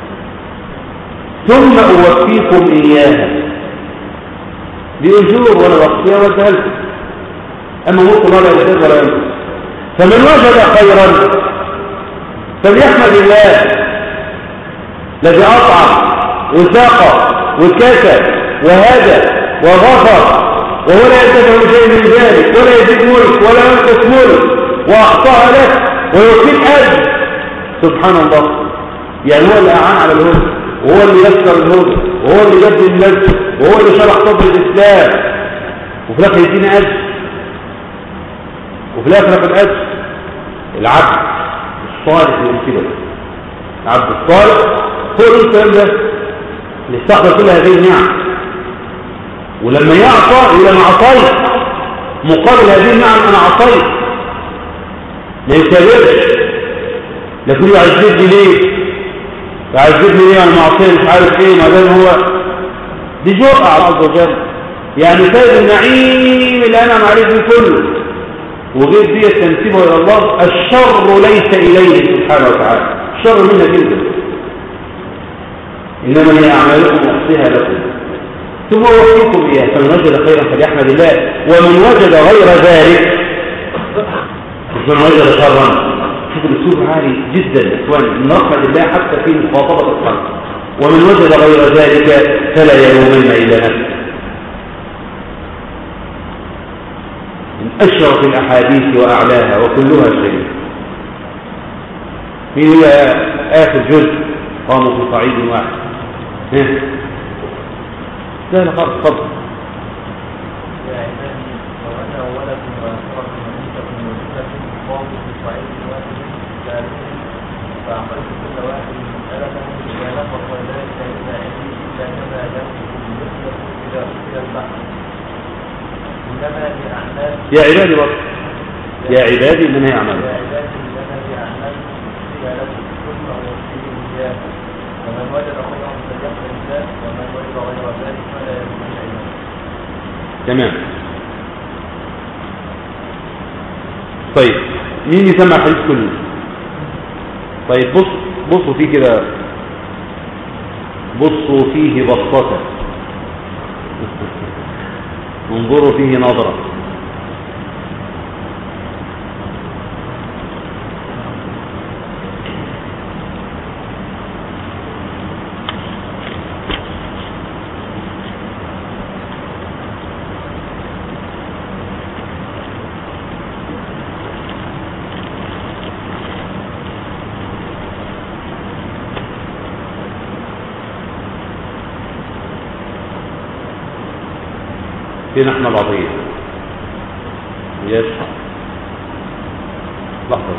ثم اوفيكم اياها. دي اجور ولا وصيه ولا هلك. اما موت الله لا يزيد ولا ينقص. فمن وجد خيرا فليحمد الله الذي اطعم وساق وكسب وهدى وغفر، وهو لا ينتفع شيء من ذلك ولا يزيد ملك ولا ينقص ملك، واعطاها لك ويوفيك اجر. سبحان الله. يعني هو اللي اعان على الهدى، وهو اللي يسر الهدى، وهو اللي جد المسجد، وهو اللي شرح صدر الاسلام، وفي الاخر يدينا اجر. وفي الاخر في الاجر العبد الصالح يقول كده. العبد الصالح هو الانسان ده اللي استحضر كل هذه النعم، ولما يعصى يقول انا عصيت، مقابل هذه النعم انا عصيت، ما يكابرش. لكن يعذبني ليه؟ يعذبني ليه على المعصيه؟ مش عارف ايه، ما دام هو دي جرأة على الله عز وجل. يعني سيد النعيم اللي انعم عليه كله وغير دي تنسيبه الى الله. الشر ليس اليه سبحانه وتعالى، الشر منها جدا. انما هي اعمالكم احصيها لكم ثم اوفيكم اياه. فمن وجد خيرا فليحمد الله، ومن وجد غير ذلك من وجد شرا. شوف الاسلوب عالي جدا يا اخواني، من رحمه الله حتى في مخاطبه الخلق. ومن وجد غير ذلك فلا يلومن الا نفسه. من أشرف الأحاديث وأعلاها وكلها شيء. مين هي آخر جزء قاموا في صعيد واحد؟ لا لا خالص فضل. يا عبادي لو أنا ولد وأخرج منيسة من وجودة قاموا في صعيد واحد سألوني فأعطيت كل واحد مسألة إذا نفق ذلك إلى عندي إلا كما ينفق مثله إلى البحر. إنما لأعمال يا عبادي برضه يا عبادي إنما هي أعمال. يا عبادي إنما لأعمال فيها لكم ثم وفيه إياه ومن وجد خيرا فليحمد الله ومن وجد غير ذلك فلا يكون شيئا. تمام. طيب مين يسمع الحديث كله؟ طيب بصوا فيه كده، بصوا فيه بصة، انظروا فيه نظرة. فين احنا بعضيه يشحن لحظة.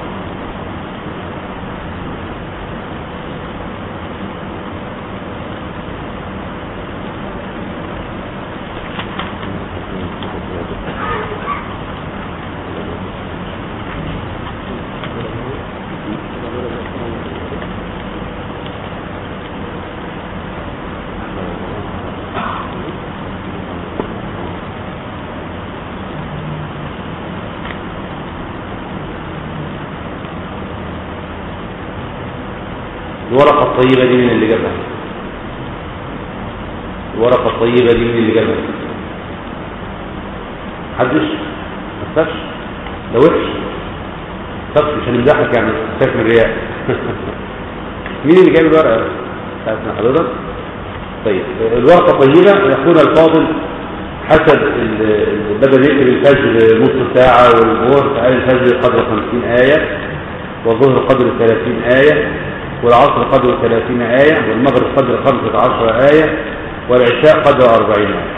الورقة الطيبة دي من اللي جابها، الورقة الطيبة دي من اللي جابها. محدش مستفش ده وحش مستفش مش هنمدحك يعني استفاك من الرياء. مين اللي جاب الورقة؟ اسمع حضرتك. طيب الورقة طيبة يقول الفاضل حسب بدأ يكتب الفجر نص ساعة والظهر فقال الفجر قدر 50 آية والظهر قدر 30 آية والعصر قدر 30 آية والمغرب قدر 15 آية والعشاء قدر 40 آية.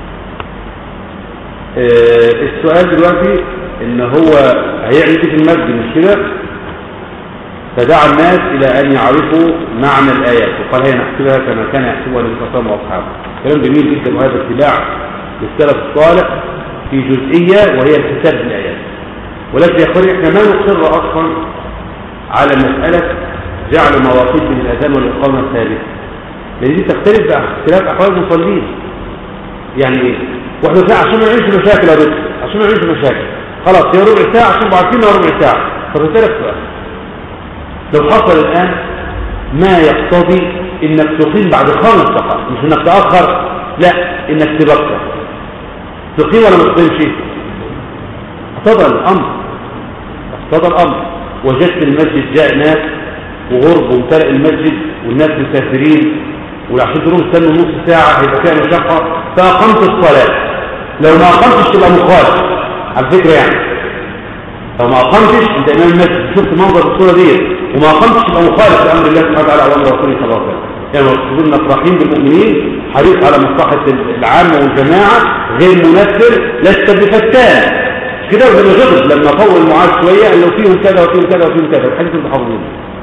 السؤال دلوقتي ان هو هيعمل في المسجد مش كده؟ فدعا الناس الى ان يعرفوا معنى الآيات وقال هي نحسبها كما كان يحسبها النبي صلى الله عليه وسلم واصحابه. كلام جميل جدا وهذا اتباع للسلف الصالح في جزئية وهي الحساب بالآيات. ولكن يا اخواني احنا ما نصر اصلا على مسألة جعل مواقيت من الأذان والإقامة ثابتة، لأن دي تختلف باختلاف أحوال المصلين. يعني إيه؟ واحدة ساعة عشان ما يعيش مشاكل يا بنت، عشان ما يعيش مشاكل، خلاص هي ربع ساعة عشان بعرفينها ربع ساعة. فبالتالي سؤال لو حصل الآن ما يقتضي إنك تقيم بعد 5 دقائق، مش إنك تأخر، لا إنك تبقى تقيم ولا ما تقيمش. اقتضى الأمر وجدت المسجد جاء ناس وغرب وامتلأ المسجد والناس مسافرين وعشان تروح تستنوا نص ساعة هيبقى فيها مشقة فأقمت الصلاة. لو ما أقمتش تبقى مخالف على فكرة يعني. لو ما أقمتش أنت إمام المسجد شفت منظر الصورة دي وما أقمتش تبقى مخالف لأمر الله سبحانه وتعالى وأمر رسوله صلى الله عليه وسلم. يعني المفروض إنك رحيم بالمؤمنين حريص على مصلحة العامة والجماعة غير منفر لست بفتان كده. وزي ما غضب لما طول معاذ شوية قال له فيهم كذا وفيهم كذا وفيهم كذا الحديث انت حافظين.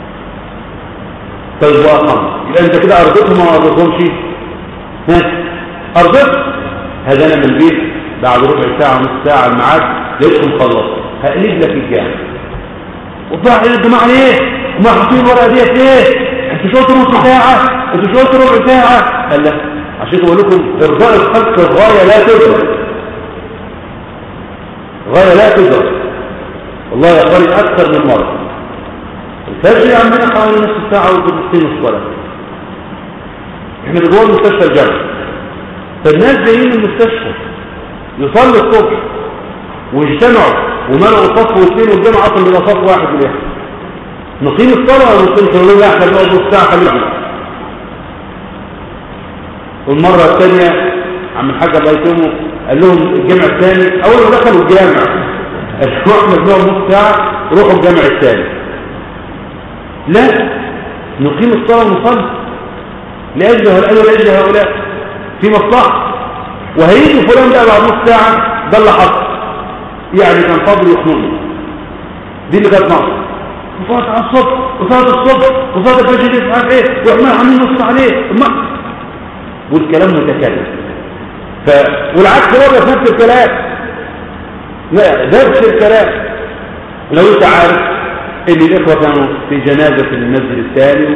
طيب واقم يبقى انت كده ارضتهم وما ارضتهمش؟ ارضت. هذا انا من البيت بعد ربع ساعة نص ساعة الميعاد لقيتكم خلصت هقلب لك الجامع وطلع يا جماعة ليه؟ وما حاطين الورقة ديت ليه؟ انتوا شو قلتوا نص ساعة؟ انتوا شو قلتوا ربع ساعة؟ قال لا عشان اقول لكم ارضاء الخلق الغاية لا تدرك، غاية لا تدرك والله يا اخواني اكثر من مرة. الفجر عندنا حوالي نص ساعة وبدقيقتين الصلاة. احنا بجوار مستشفى الجامعة فالناس جايين المستشفى يصلوا الصبح واجتمعوا وملأوا صف واثنين والجامعة اصلا بيبقى صف واحد بالاخر. نقيم الصلاة ولا نقيم الصلاة؟ لا احنا بنقعد نص ساعة خلينا. والمرة الثانية عم الحاج الله يكرمه قال لهم الجامع الثاني، اول ما دخلوا الجامع قالوا احنا بنقعد نص ساعه، روحوا الجامع الثاني. لا، نقيم الصلاه ونصلي لاجل هؤلاء في مصلحه. وهيجي فلان بقى بعد نص ساعه، ده اللي حصل يعني، كان فضل يخنقني. دي اللي كانت ناقصه، وصلاه على الصبح وصلاه الصبح وصلاه الفجر دي مش عارف ايه، واحنا عاملين نص عليه والكلام متكلم. والعكس برضه نفس الكلام، لا نفس الكلام. لو انت عارف ان الاخوه كانوا في جنازه في المسجد الثاني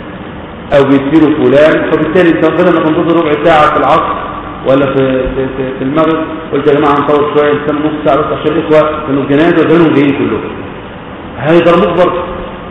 او بيسيروا فلان، فبالتالي انت بدل ما تنتظر ربع ساعه في العصر ولا في المغرب، قلت يا جماعه هنطول شويه، نستنى نص ساعه بس عشان الاخوه كانوا الجنازه وكانوا جايين كلهم، هيضربوك برضه.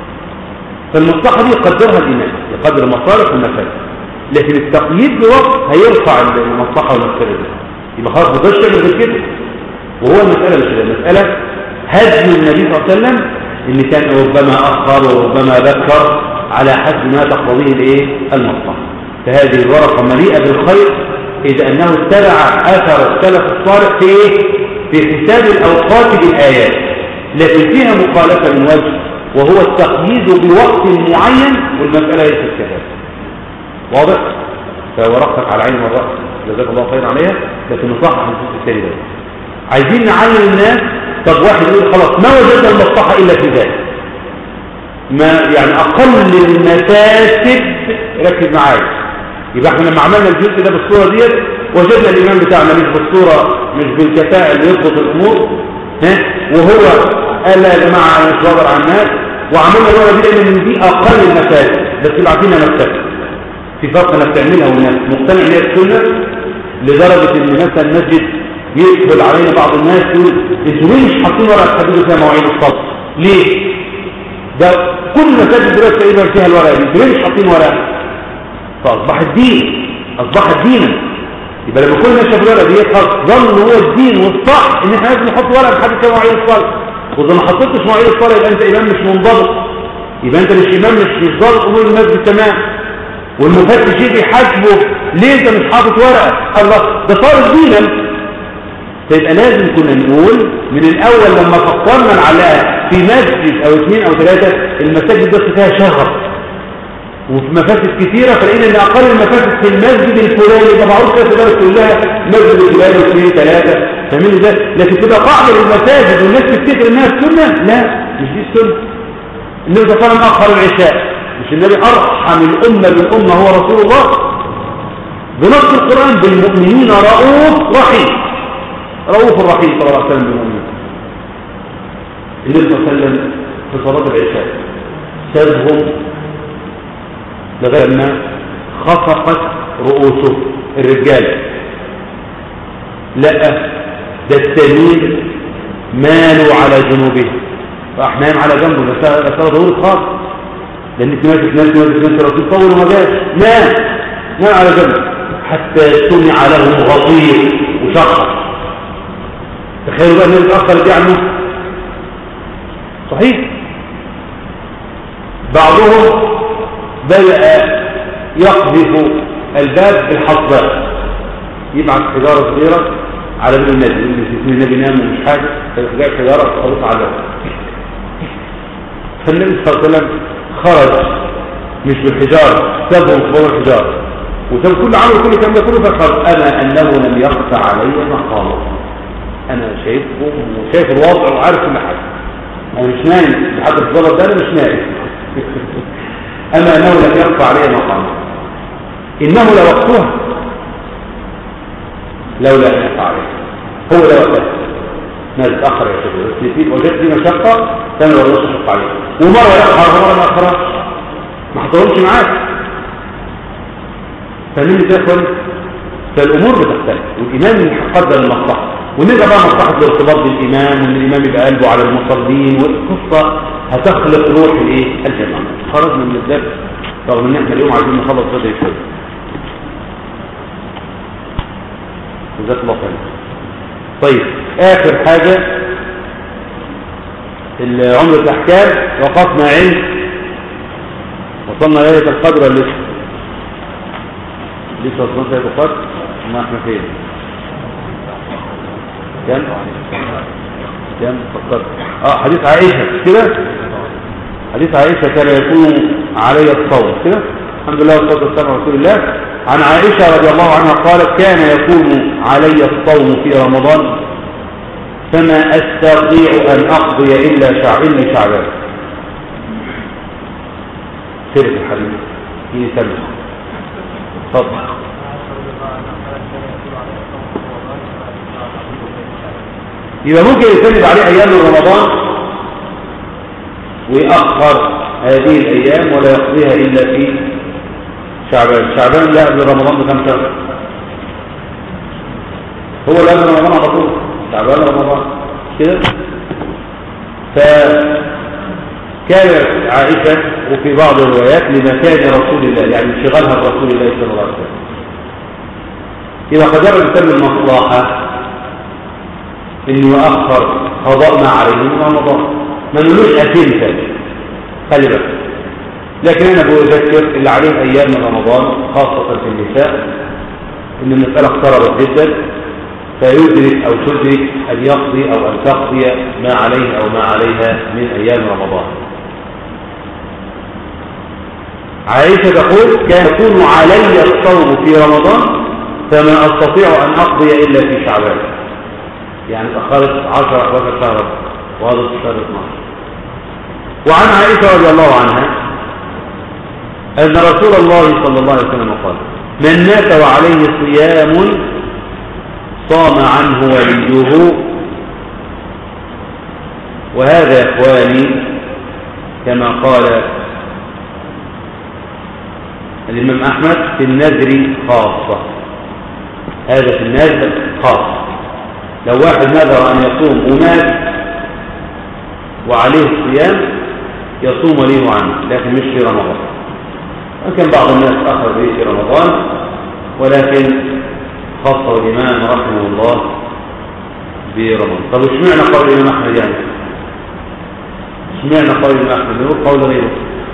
فالمصلحه دي يقدرها الامام، يقدر المصالح والمفاسد، لكن التقييد بوقت هيرفع المصلحه والمفسده دي، يبقى خلاص ما تقدرش تعمل غير كده. وهو المساله مش كده، المساله هدي النبي صلى الله عليه وسلم اللي كان ربما اخر وربما بكر على حسب ما تقتضيه الايه المصلحه. فهذه الورقه مليئه بالخير اذا انه اتبع اثر السلف الصالح في حساب الاوقات بالايات، لكن فيها مخالفه من وجه، وهو التقييد بوقت معين، والمساله ليست كذلك. واضح؟ فورقتك على عين والراس، جزاك الله خير عليها، لكن نصحح الجزء الثاني ده. عايزين نعلم الناس. طب واحد يقول خلاص ما وجدنا المصلحه الا في ذلك، ما يعني اقل المفاسد، ركز معايا. يبقى احنا لما عملنا الجزء ده بالصوره ديت وجدنا الامام بتاعنا مش بالصوره، مش بالكفاءه اللي يضبط الامور، وهو قال لا يا جماعه انا مش قادر على الناس، وعملنا الورقه دي لان دي اقل المفاسد، بس اللي عارفينها نفسها في فرق انا بتعملها والناس مقتنع ان هي السنه، لدرجه ان مثلا المسجد يقبل علينا بعض الناس يقول انتوا ليه مش حاطين ورقه تحددوا فيها مواعيد الصلاه؟ ليه؟ ده كل المساجد دلوقتي تقريبا فيها الورقه دي، انتوا ليه مش حاطين ورقه؟ فاصبحت دين، اصبحت دينا. يبقى لما كل الناس شافوا الورقه دي خلاص ظن هو الدين والصح ان احنا لازم نحط ورقه نحدد فيها مواعيد الصلاه، واذا ما حطيتش مواعيد الصلاه يبقى انت امام مش منضبط، يبقى انت مش امام مش ضابط امور المسجد تمام، والمفتش يجي يحاسبه ليه انت مش حاطط ورقه؟ الله ده صار دينا. فيبقى لازم كنا نقول من الاول لما فكرنا نعلقها في مسجد او اثنين او ثلاثه، المساجد بس فيها شغف وفي مفاسد كثيره، فلقينا ان اقل المفاسد في المسجد الفلاني، ده معروف كده تقدر تقول لها مسجد الفلاني اثنين ثلاثه، فاهمين ازاي؟ لكن تبقى قاعده للمساجد والناس تفتكر انها السنه، لا مش دي السنه. النبي صلى الله عليه وسلم اخر العشاء، مش النبي ارحم الامه بالامه هو رسول الله بنص القران بالمؤمنين رؤوف رحيم، رؤوف الرحيم صلى الله عليه وسلم بالمؤمنين. النبي صلى الله عليه وسلم في صلاه العشاء سابهم لغايه ما خفقت رؤوسه الرجال، لا ده التانيين مالوا على جنوبه، راح نايم على جنبه، بس صار ضروري خاص لان ماسك ناس الرسول طول وما جاش، نام على جنبه حتى سمع له غطير وشخص. تخيلوا بقى انه يتاخر دي عنه صحيح. بعضهم بدأ يقذف الباب بالحصباء، يبعث حجاره صغيره على باب النبي، يقول لي النبي نام ومش حاجه، فيجي حجاره تخلص على الباب. فالنبي صلى الله عليه وسلم خرج مش بالحجاره، سابهم فوق الحجاره وساب كل عمل كل كلام ده كله، فخرج انا انه لم يخفى علي مقامه، انا شايفهم وشايف الوضع وعارف كل حاجه، انا مش نايم لحد الصلاه ده، انا مش نايم اما انه لم يخفى علي مقامه، انه لوقتها لولا ان يخفى عليه، هو لوقتها ناس تاخر يا شيخ، بس وجدت لي مشقه كان والله شق عليه، ومره يأخر ومره ما اخرش، ما حضرهمش معاك. فمين ده كل فالامور بتختلف، والامام قدر المصلحه، ونرجع بقى مصلحه الارتباط بالامام، وان الامام يبقى قلبه على المصلين، والقصه هتخلق روح الايه الجماعه. خرجنا من الدرس رغم ان احنا اليوم عايزين نخلص بدري شويه. جزاك الله خير. طيب اخر حاجه عمر الاحكام، وقفنا عند وصلنا ليله القدر ولا لسه وصلنا ليله القدر؟ ما احنا فين؟ كم فكرت حديث عائشة كده. حديث عائشة كان يكون علي الصوم كده. الحمد لله والصلاة والسلام على رسول الله. عن عائشة رضي الله عنها قالت كان يكون علي الصوم في رمضان فما أستطيع أن أقضي إلا شعبان. سيرة الحديث في سنة تفضل. يبقى ممكن يسند عليه أيام من رمضان ويأخر هذه الأيام ولا يقضيها إلا في شعبان لا قبل رمضان بكم شهر. هو لا قبل رمضان على طول شعبان رمضان كده. فكانت عائشة وفي بعض الروايات لمكان رسول الله يعني انشغالها برسول الله صلى الله عليه وسلم. إذا قدر الإنسان المصلحة إنه يؤخر قضاء ما عليه من رمضان ما نقولوش أثيم ثاني خلي بالك. لكن أنا بذكر اللي عليه أيام من رمضان خاصة في النساء إن المسألة اقتربت جدا فيدرك أو تدرك أن يقضي أو أن تقضي ما عليه أو ما عليها من أيام رمضان. عائشة تقول كان يكون علي الصوم في رمضان فما أستطيع أن أقضي إلا في شعبان يعني تأخرت 10-11 شهر وهذا في شهر 12. وعن عائشة رضي الله عنها أن رسول الله صلى الله عليه وسلم قال من مات وعليه صيام صام عنه وليه. وهذا يا إخواني كما قال الإمام أحمد في النذر خاصة. هذا في النذر خاصة. لو واحد نذر أن يصوم ومات وعليه الصيام يصوم وليه عنه لكن مش في رمضان. وكان بعض الناس أخذ به في رمضان ولكن خاصة الإمام رحمه الله برمضان. طب اشمعنى قول الإمام أحمد يعني؟ اشمعنى قول الإمام أحمد؟ يقول قول غيره.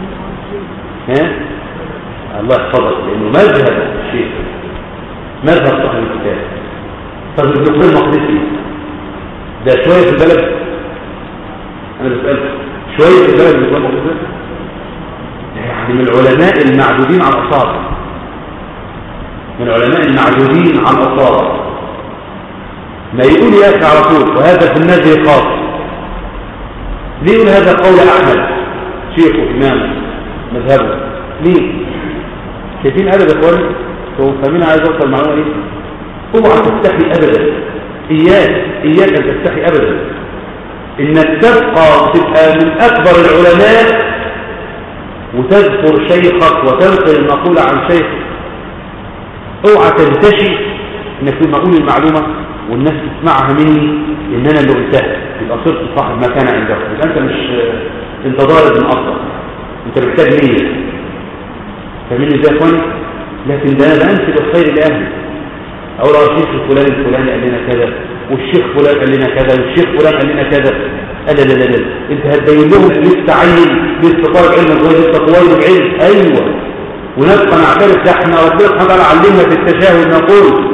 الله يحفظك لأنه مذهب الشيخ مذهب صاحب الكتاب. طب ابن قيم المقدسي ده شوية في البلد. أنا بسألك شوية في البلد ابن قيم المقدسي يعني من العلماء المعدودين على الأصابع. من العلماء المعدودين على الأصابع. ما يقول يا أخي على طول وهذا في النذر خاص. ليه يقول هذا قول أحمد شيخ وإمام مذهبه؟ ليه؟ شايفين أدب يا إخواني؟ فاهمين عايز أوصل المعلومة إيه؟ اوعى تستحي أبدا. إياك أن تستحي أبدا. إنك تبقى من أكبر العلماء وتذكر شيخك وتنقل المقولة عن شيخ. اوعى تنتشي إنك تقول أقول المعلومة والناس تسمعها مني إن أنا اللي قلتها يبقى صرت صاحب مكانة عندك. يبقى أنت مش أنت ضارب من أصلا. أنت محتاج نية. فاهمين إزاي يا إخواني؟ لكن ده أنا بأنسب الخير لأهلي. أقول الشيخ الفلاني الفلاني قال لنا كذا والشيخ فلان قال لنا كذا والشيخ فلان قال لنا كذا. لا انت هتبين لهم لسه عين لسه طالب علم كويس لسه طويل بعلم. ايوه ونبقى نعترف ده احنا ربنا سبحانه وتعالى علمنا في التشهد نقول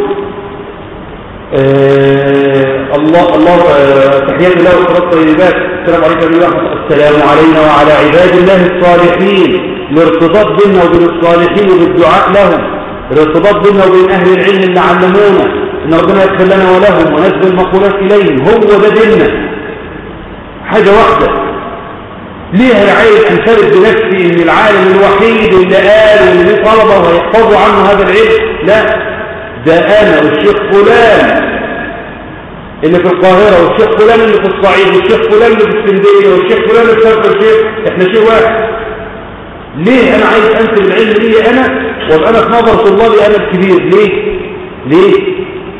الله تحيات الله والصلاه والطيبات السلام عليكم ورحمه الله السلام علينا وعلى عباد الله الصالحين. الارتباط بيننا وبين الصالحين وبالدعاء لهم. الارتباط بيننا وبين اهل العلم اللي علمونا ان ربنا يغفر لنا ولهم ونسب المقولات اليهم. هو ده ديننا حاجه واحده. ليه انا عايز انفرد بنفسي ان العالم الوحيد اللي قال واللي ليه طلبه ويحفظوا عنه هذا العلم؟ لا، ده انا والشيخ فلان اللي في القاهره والشيخ فلان اللي في الصعيد والشيخ فلان اللي في اسكندريه والشيخ فلان اللي في شرق الشيخ. احنا شيء واحد. ليه انا عايز انسب العلم لي انا وابقى انا في نظر طلابي انا الكبير؟ ليه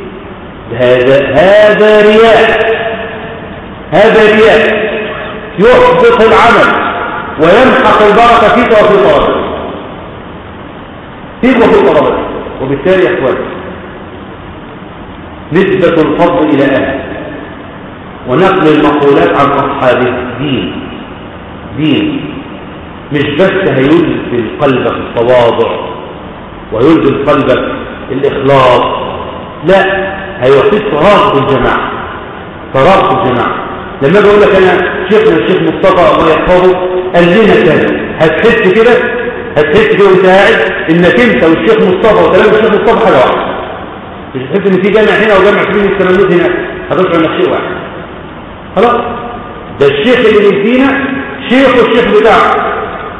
هذا رياء. هذا رياء يحبط العمل ويمحق البركه فيك وفي طلبك وبالتالي يا اخواني نسبة الفضل الى اهله ونقل المقولات عن اصحابه دين مش بس هيلزم قلبك التواضع ويلزم قلبك الإخلاص، لا، هيعطيك رغبة الجماعة. ترابط الجماعة. لما بقول لك أنا شيخنا الشيخ مصطفى الله يحفظه قال لنا كذا، هتحس كده وانت قاعد انك انت والشيخ مصطفى وكلام الشيخ مصطفى حاجة واحدة. مش تحس ان في جامع هنا وجامع في التمنود هنا، هتشعر انك شيء واحد. خلاص، ده الشيخ اللي بيدينا شيخ والشيخ بتاعه،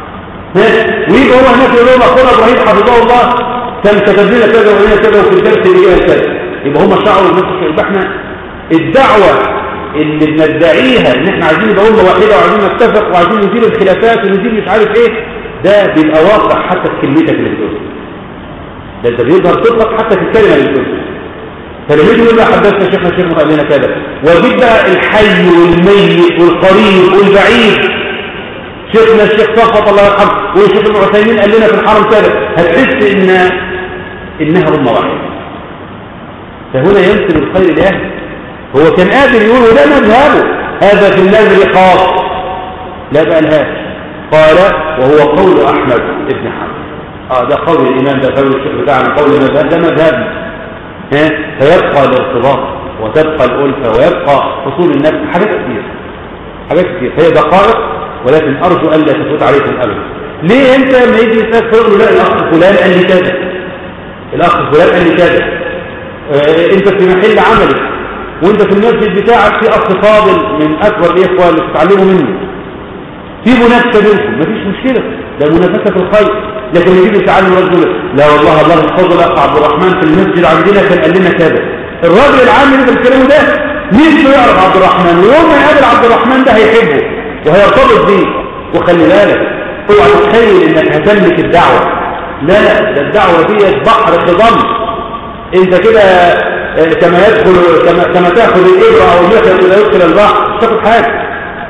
ويبقى هو هناك يقول لهم اخونا ابراهيم حفظه الله كان كتب لنا كذا وهنا كذا وفي الدرس اللي جاي كذا، يبقى هم شعروا بنفس. يبقى احنا الدعوه اللي بندعيها ان احنا عايزين نبقى امه واحده وعايزين نتفق وعايزين نزيل الخلافات ونزيل مش عارف ايه، ده بيبقى واضح حتى في كلمتك اللي بتقولها. ده انت بيظهر صدقك حتى في الكلمه اللي بتقولها. فلما يجي يقول لك حدثنا شيخنا الشيخ قال لنا كذا، وجد بقى الحي والميت والقريب والبعيد، شيخنا الشيخ صفوت الله يرحمه والشيخ ابن عثيمين قال لنا في الحرم كذا، هتحس انها امه واحده. فهنا ينسب الخير لاهله. هو كان قادر يقول وده مذهبه، هذا في النذر خاص، لا بقى الهاش. قال وهو قول احمد ابن حنبل. ده قول الامام، ده قول الشيخ بتاعنا، قول المذهب ده مذهبنا. فيبقى الارتباط وتبقى الالفه ويبقى حصول النفس، حاجات كتير. هي دقائق، ولكن ارجو الا تفوت عليكم ابدا. ليه انت لما يجي يسالك تقول له لا الاخ فلان قال لي كذا، الاخ فلان قال لي كذا، انت في محل عملك وانت في المسجد بتاعك في اخ فاضل من اكبر الاخوه اللي بتتعلموا منه، في منافسه بينكم، مفيش مشكله، ده منافسه في الخير. لكن يجي يتعلم رجل لا والله الله يحفظه الاخ عبد الرحمن في المسجد عندنا كان قال لنا كذا، الراجل العام اللي بالكلام ده نفسه يعرف عبد الرحمن، ويوم ما يقابل عبد الرحمن ده هيحبه وهيرتبط بيه. وخلي بالك اوعى تتخيل انك هتملك الدعوه، لا، ده الدعوه دي بحر خضم. انت كده كما تاخذ الابره او المثل اذا يدخل البحر مش تاخد حاجه.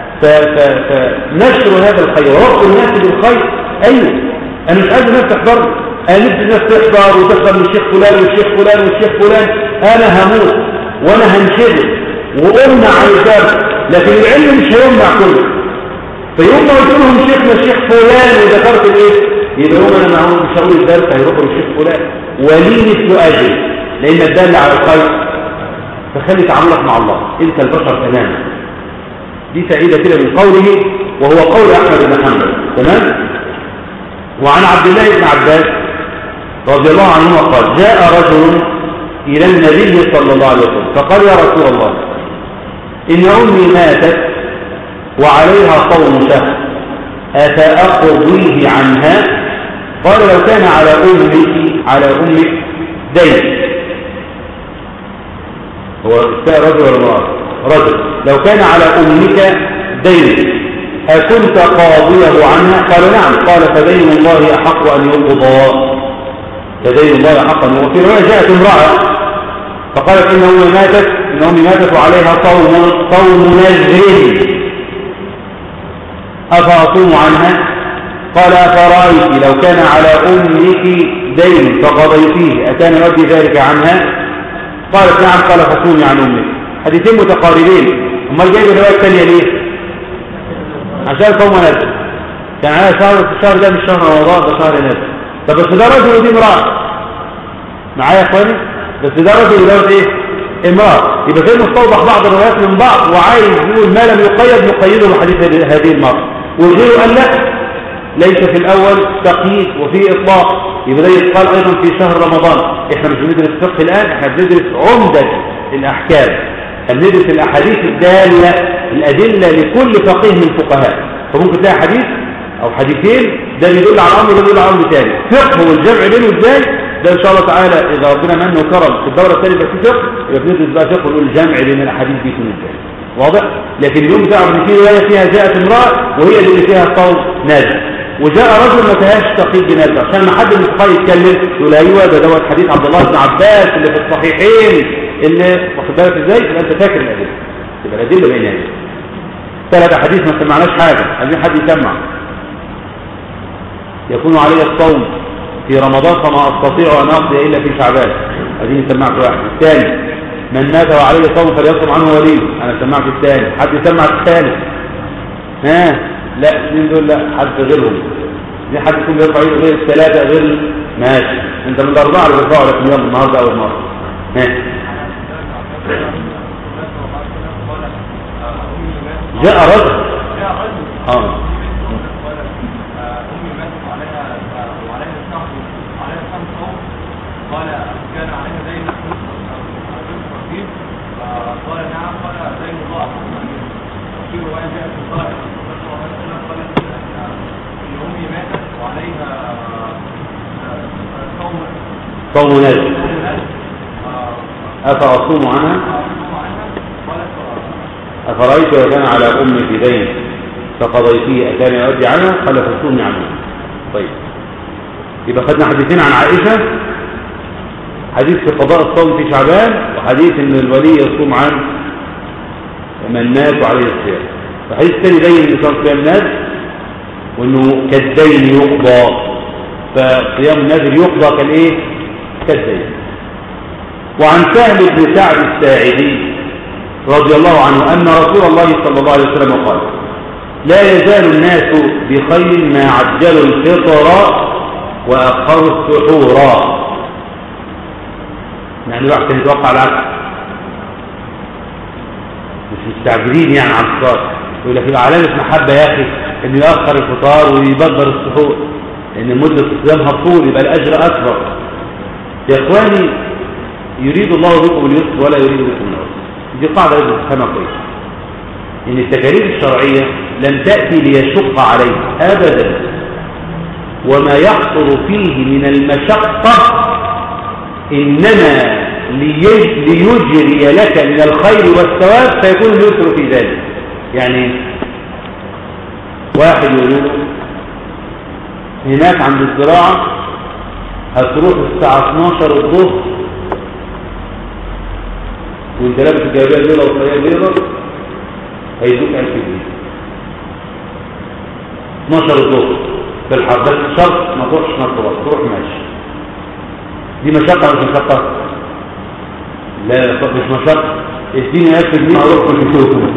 فنشر هذا الخير وربط الناس بالخير. ايوه، انا مش عايز الناس تحضر، انا نفسي الناس تحضر وتحضر من الشيخ فلان والشيخ فلان والشيخ فلان. انا هموت وانا هنشغل وامنع عن الدرس، لكن العلم مش هيمنع كله. فيوم ما قلت لهم شيخنا الشيخ فلان وذكرت الايه، يبقى هم انا معهم مش هقول الدرس، هيروحوا للشيخ فلان ولي مثل اجل، لان الدال على الخير. فخلي تعاملك مع الله، انت البشر تماما. دي فائده كده من قوله، وهو قول احمد بن حنبل. تمام. وعن عبد الله بن عباس رضي الله عنهما قال جاء رجل الى النبي صلى الله عليه وسلم فقال يا رسول الله ان امي ماتت وعليها صوم شهر، أفأقضيه عنها؟ قال لو كان على أمك دين. هو رجل ولا امرأة؟ رجل. لو كان على أمك دين أكنت قاضيه عنها؟ قال نعم. قال فدين الله أحق أن يقضى، فدين الله أحق أن يقضى. في رواية جاءت امرأة فقالت إن أمي ماتت وعليها صوم نذر، أفأصوم عنها؟ قال أفرأيت لو كان على أمك دين فقضيتيه أكان يؤدي ذلك عنها؟ قالت نعم. قال فصومي عن أمك. حديثين متقاربين. امال جايب الرواية الثانية ليه؟ عشان صوم نذر، كان على الشهر ده مش شهر رمضان، ده شهر نذر. طب بس ده رجل ودي امرأة معايا يا اخواني، بس ده رجل وده ايه؟ امرأة. يبقى زي مستوضح بعض الروايات من بعض، وعايز يقول ما لم يقيد نقيده بحديث هذه المرأة، وغيره قال لا ليس في الاول تقييد وفي اطلاق. يبقى ده يتقال ايضا في شهر رمضان. احنا مش بندرس فقه الان، احنا بندرس عمدة الاحكام، بندرس الاحاديث الدالة الادلة لكل فقيه من الفقهاء. فممكن تلاقي حديث او حديثين ده بيدل على امر وده بيدل على امر ثاني. فقه والجمع بينه ازاي ده ان شاء الله تعالى اذا ربنا من وكرم في الدوره الثانيه يبقى في فقه، يبقى بندرس بقى فقه ونقول الجمع بين الاحاديث دي يكون ازاي. واضح؟ لكن اليوم تعرف ان في روايه فيها جاءت امراه وهي اللي فيها صوم نازل، وجاء رجل ما فيهاش تقييد بنازل، عشان ما حد من الفقهاء يتكلم يقول ايوه ده دوت حديث عبد الله بن عباس اللي في الصحيحين اللي واخد بالك ازاي؟ يبقى انت فاكر الادله، يبقى الادله بينها ايه؟ ثلاث احاديث ما سمعناش حاجه، عايزين حد يسمع. يكون علي الصوم في رمضان فما استطيع ان اقضي الا في شعبان، عايزين سمعت واحد. الثاني من مات وعليه صوم فليصوم عنه وليه، انا سمعت الثاني. حد يسمع الثالث؟ لا الاثنين دول لا، حد غيرهم. دي حد يكون بيرفع ايده غير الثلاثه غير ماشي، انت من الاربعه اللي بيرفعوا لكن يلا النهارده اول مره. جاء رجل أمي ماتت وعليها الشهر وعليها 5 صوم، قال كان عليها دين رصيد، فقال نعم، قال دين الله في رواية جاءت في الظاهر قالت إن أمي ماتت وعليها صوم نازل أفأصوم عنها؟ أفرأيت وكان على أمك دين فقضيتيه أكان يؤدي عنها؟ قال فصومي عنها. طيب، يبقى خدنا حديثين عن عائشة، حديث في قضاء الصوم في شعبان، وحديث ان الولي يصوم عن من مات وعليه الصيام. وحديث ثاني بين ان صيام الناس وانه كالدين يقضى، فصيام النازل يقضى كالايه؟ كالدين. وعن سهل بن سعد الساعدي رضي الله عنه ان رسول الله صلى الله عليه وسلم قال: لا يزال الناس بخير ما عجلوا الفطر واخروا السحور. يعني الواحد كان يتوقع العكس، مش مستعجلين يعني على الفطار، يقول لك يبقى علامه محبه يا اخي انه ياخر الفطار ويبدر السحور لان مده الصيام هتطول، يبقى الاجر اكبر. يا اخواني، يريد الله بكم اليسر ولا يريد بكم العسر. دي قاعده لازم تفهمها كويس، ان التكاليف الشرعيه لم تاتي ليشق عليك ابدا، وما يحصل فيه من المشقه إنما ليجري لك من الخير والثواب فيكون اليسر في ذلك. يعني واحد يقول هناك عند الزراعة هتروح الساعة 12 الظهر وانت لابس الجلابيه البيضاء والطاقية البيضاء هيدوك 1000 جنيه 12 الظهر في الحر، بس شرط ما تروحش مطروح، تروح ماشي. دي مشقة مش مشقة؟ لا مش مشقة. اديني 1000 جنيه اروح كل يوم.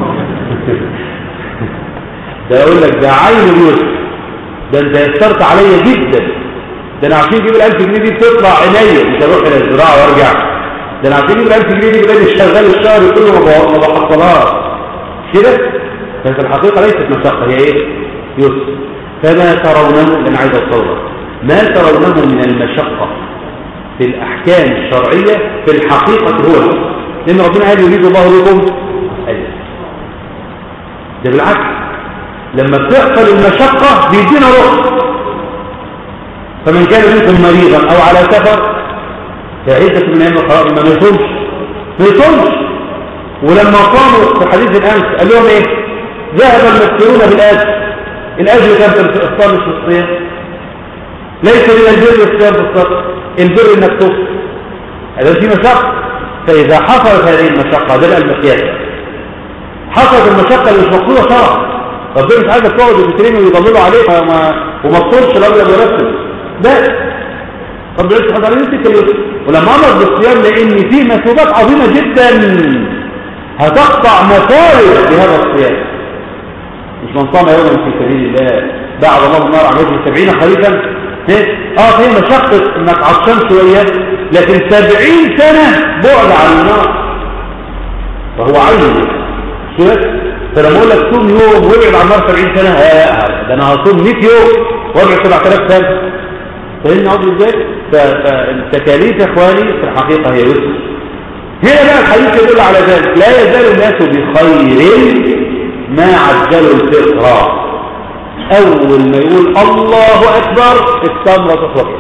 ده يقول لك ده عين اليسر، ده انت يسرت عليا جدا، ده انا عشان اجيب ال1000 جنيه دي بتطلع عينيا، مش هروح الى الزراعه وارجع، ده انا عشان اجيب ال1000 جنيه دي بدل شغال الشهر كله ما بحصلهاش كده. ففي الحقيقه ليست مشقه، هي ايه؟ يسر. فما ترونه اللي انا عايز اوصله، ما ترونه من المشقه في الأحكام الشرعية في الحقيقة هو اليسر، لأن ربنا قال يريد الله بكم اليسر. ده بالعكس، لما بتحصل المشقة بيدينا رخصة. فمن كان منكم مريضا أو على سفر فعدة من أيام أخرى ما يصومش. ولما قاموا في حديث الأمس قال لهم إيه؟ ذهب المفسرون بالأجر. الأجر كان في الإفطار مش في الصيام. ليس من البر الصيام في الصبر، البر انك تفطر. هذا في مشقه. فاذا حصلت هذه المشقه، ده بقى المقياس، حصلت المشقه اللي مش مقصوده شرعا، ربنا مش عايزك تقعد وتترمي ويضللوا عليك وما تطولش الراجل مرتب، لا، ربنا سبحانه وتعالى يمسك اليسر. ولما امر بالصيام لان فيه مثوبات عظيمه جدا هتقطع مصائب بهذا الصيام. مش من صام يوما في سبيل الله بعد الله النار عن وجه 70 خريفا. في مشقة انك عطشان شوية، لكن 70 سنة بعد عن النار، فهو عين شوية. فلما اقول لك صوم يوم وابعد عن النار 70 سنة، ده انا هصوم 100 يوم وابعد 7000 سنة. فهمنا عضو ازاي؟ فالتكاليف يا اخواني في الحقيقة هي يسر. هنا بقى الحديث يدل على ذلك: لا يزال الناس بخير ما عجلوا الفطر. أول ما يقول الله أكبر التمرة تخلق.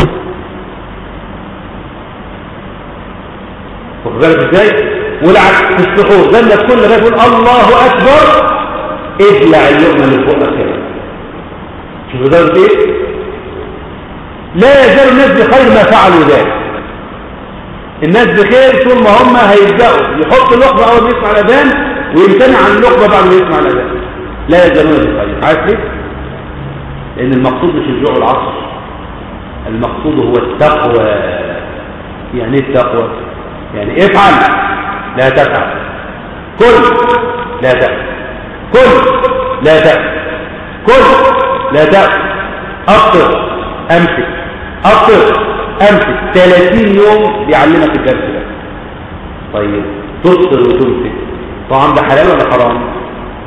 واخد بالك ازاي؟ والعكس في السحور، ده كل ما يقول الله أكبر ابلع اللقمة اللي في بقك كده. شوفوا ده ايه؟ لا يزال الناس بخير ما فعلوا ذلك. الناس بخير طول ما هم هيبدأوا يحط اللقمة أول ما يسمع الأذان ويمتنع عن اللقمة بعد ما يسمع الأذان. لا يزالون بخير. عارف ليه؟ لأن المقصود مش الجوع والعطش، المقصود هو التقوى. يعني ايه التقوى؟ يعني افعل لا تفعل، كل لا تأكل، كل لا تأكل، كل لا تأكل، أفطر أمسك، أفطر أمسك. 30 يوم بيعلمك الدرس ده. طيب تفطر وتمسك، طعام ده حلال ولا حرام؟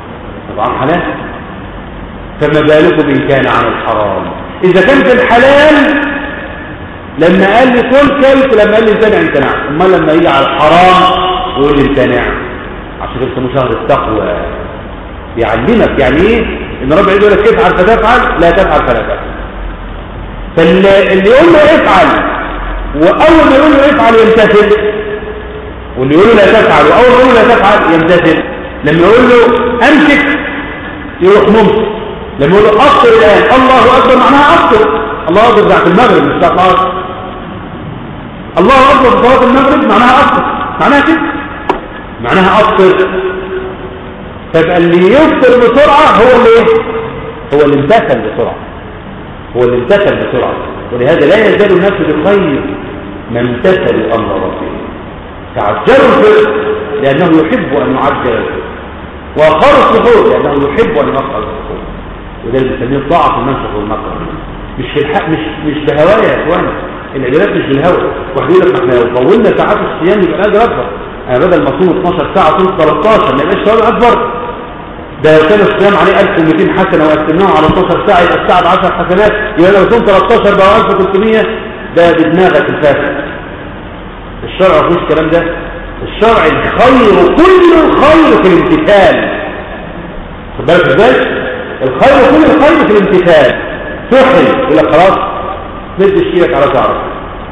طبعا حلال، فما بالكم إن كان عن الحرام. إذا كان في الحلال لما قال لي كل كلت، لما قال لي امتنع امتنع، أما لما يجي على الحرام يقول لي امتنع. عشان كده شهر التقوى بيعلمك يعني ايه ان رب يقول لك افعل فتفعل، لا تفعل فلا تفعل. فاللي يقول له افعل واول ما يقول له افعل يمتثل، واللي يقول له لا تفعل واول ما يقول له لا تفعل يمتثل. لما يقول له امسك يروح ممسك، لما يقول له افطر الان الله اكبر معناها افطر. الله اكبر بتاعت المغرب مش بتاعت العصر. الله اكبر في صلاه المغرب معناها افطر، معناها كده، معناها افطر. فيبقى اللي يفطر بسرعه هو اللي ايه؟ هو اللي امتثل بسرعه، هو اللي امتثل بسرعه. ولهذا لا يزال الناس بخير ما امتثلوا امر ربهم. تعجلوا الفطر لانه يحب ان يعجل الفطر، واخروا السحور لانه يحب ان يؤخر السحور. وده اللي بنسميه الطاعه في المنشط والمكره. مش في الحق، مش بهوايا يا اخواني، العبادات مش بالهوى. واحد يقول لك ما احنا لو طولنا ساعات الصيام يبقى الاجر اكبر. انا بدل ما اصوم 12 ساعه اصوم 13 ما يبقاش ثواب اكبر. ده لو كان الصيام عليه 1200 حسنه وقسمناهم على 12 ساعه يبقى الساعه ب 10 حسنات، يبقى لو صوم 13 بقى 1300. ده بدماغك الفاسد. الشرع ما فيهوش الكلام ده. الشرع الخير، كل الخير في الامتثال. خد بالك ازاي؟ الخير، كل الخير في الامتثال. تحرم يقول لك خلاص مد ايدك على شعرك.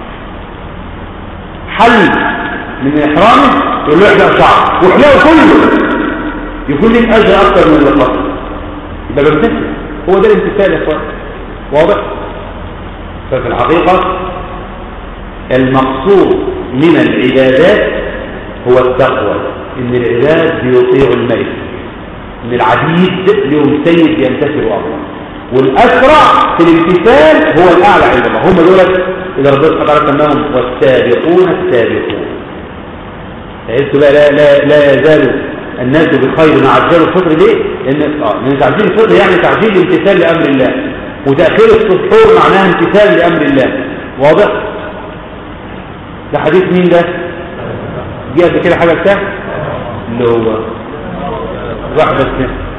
حل من احرامه يقول له احلق شعرك واحلقه كله، يكون لك اجر اكثر من اللي قبل. يبقى بمتثل. هو ده الامتثال يا اخوان، واضح؟ ففي الحقيقه المقصود من العبادات هو التقوى، ان العباد بيطيع الملك، ان العبيد لهم سيد يمتثل امره، والاسرع في الامتثال هو الاعلى عند الله. هم دول اذا ربنا سبحانه وتعالى سماهم والسابقون السابقون. فقلت بقى لا يزال الناس بخير ما عجلوا الفطر. ليه؟ لان تعجيل الفطر يعني تعجيل الامتثال لامر الله، وتاخير السحور معناها امتثال لامر الله. واضح؟ ده حديث مين ده؟ جه قبل كده حاجه بتاعه اللي هو واحد بس.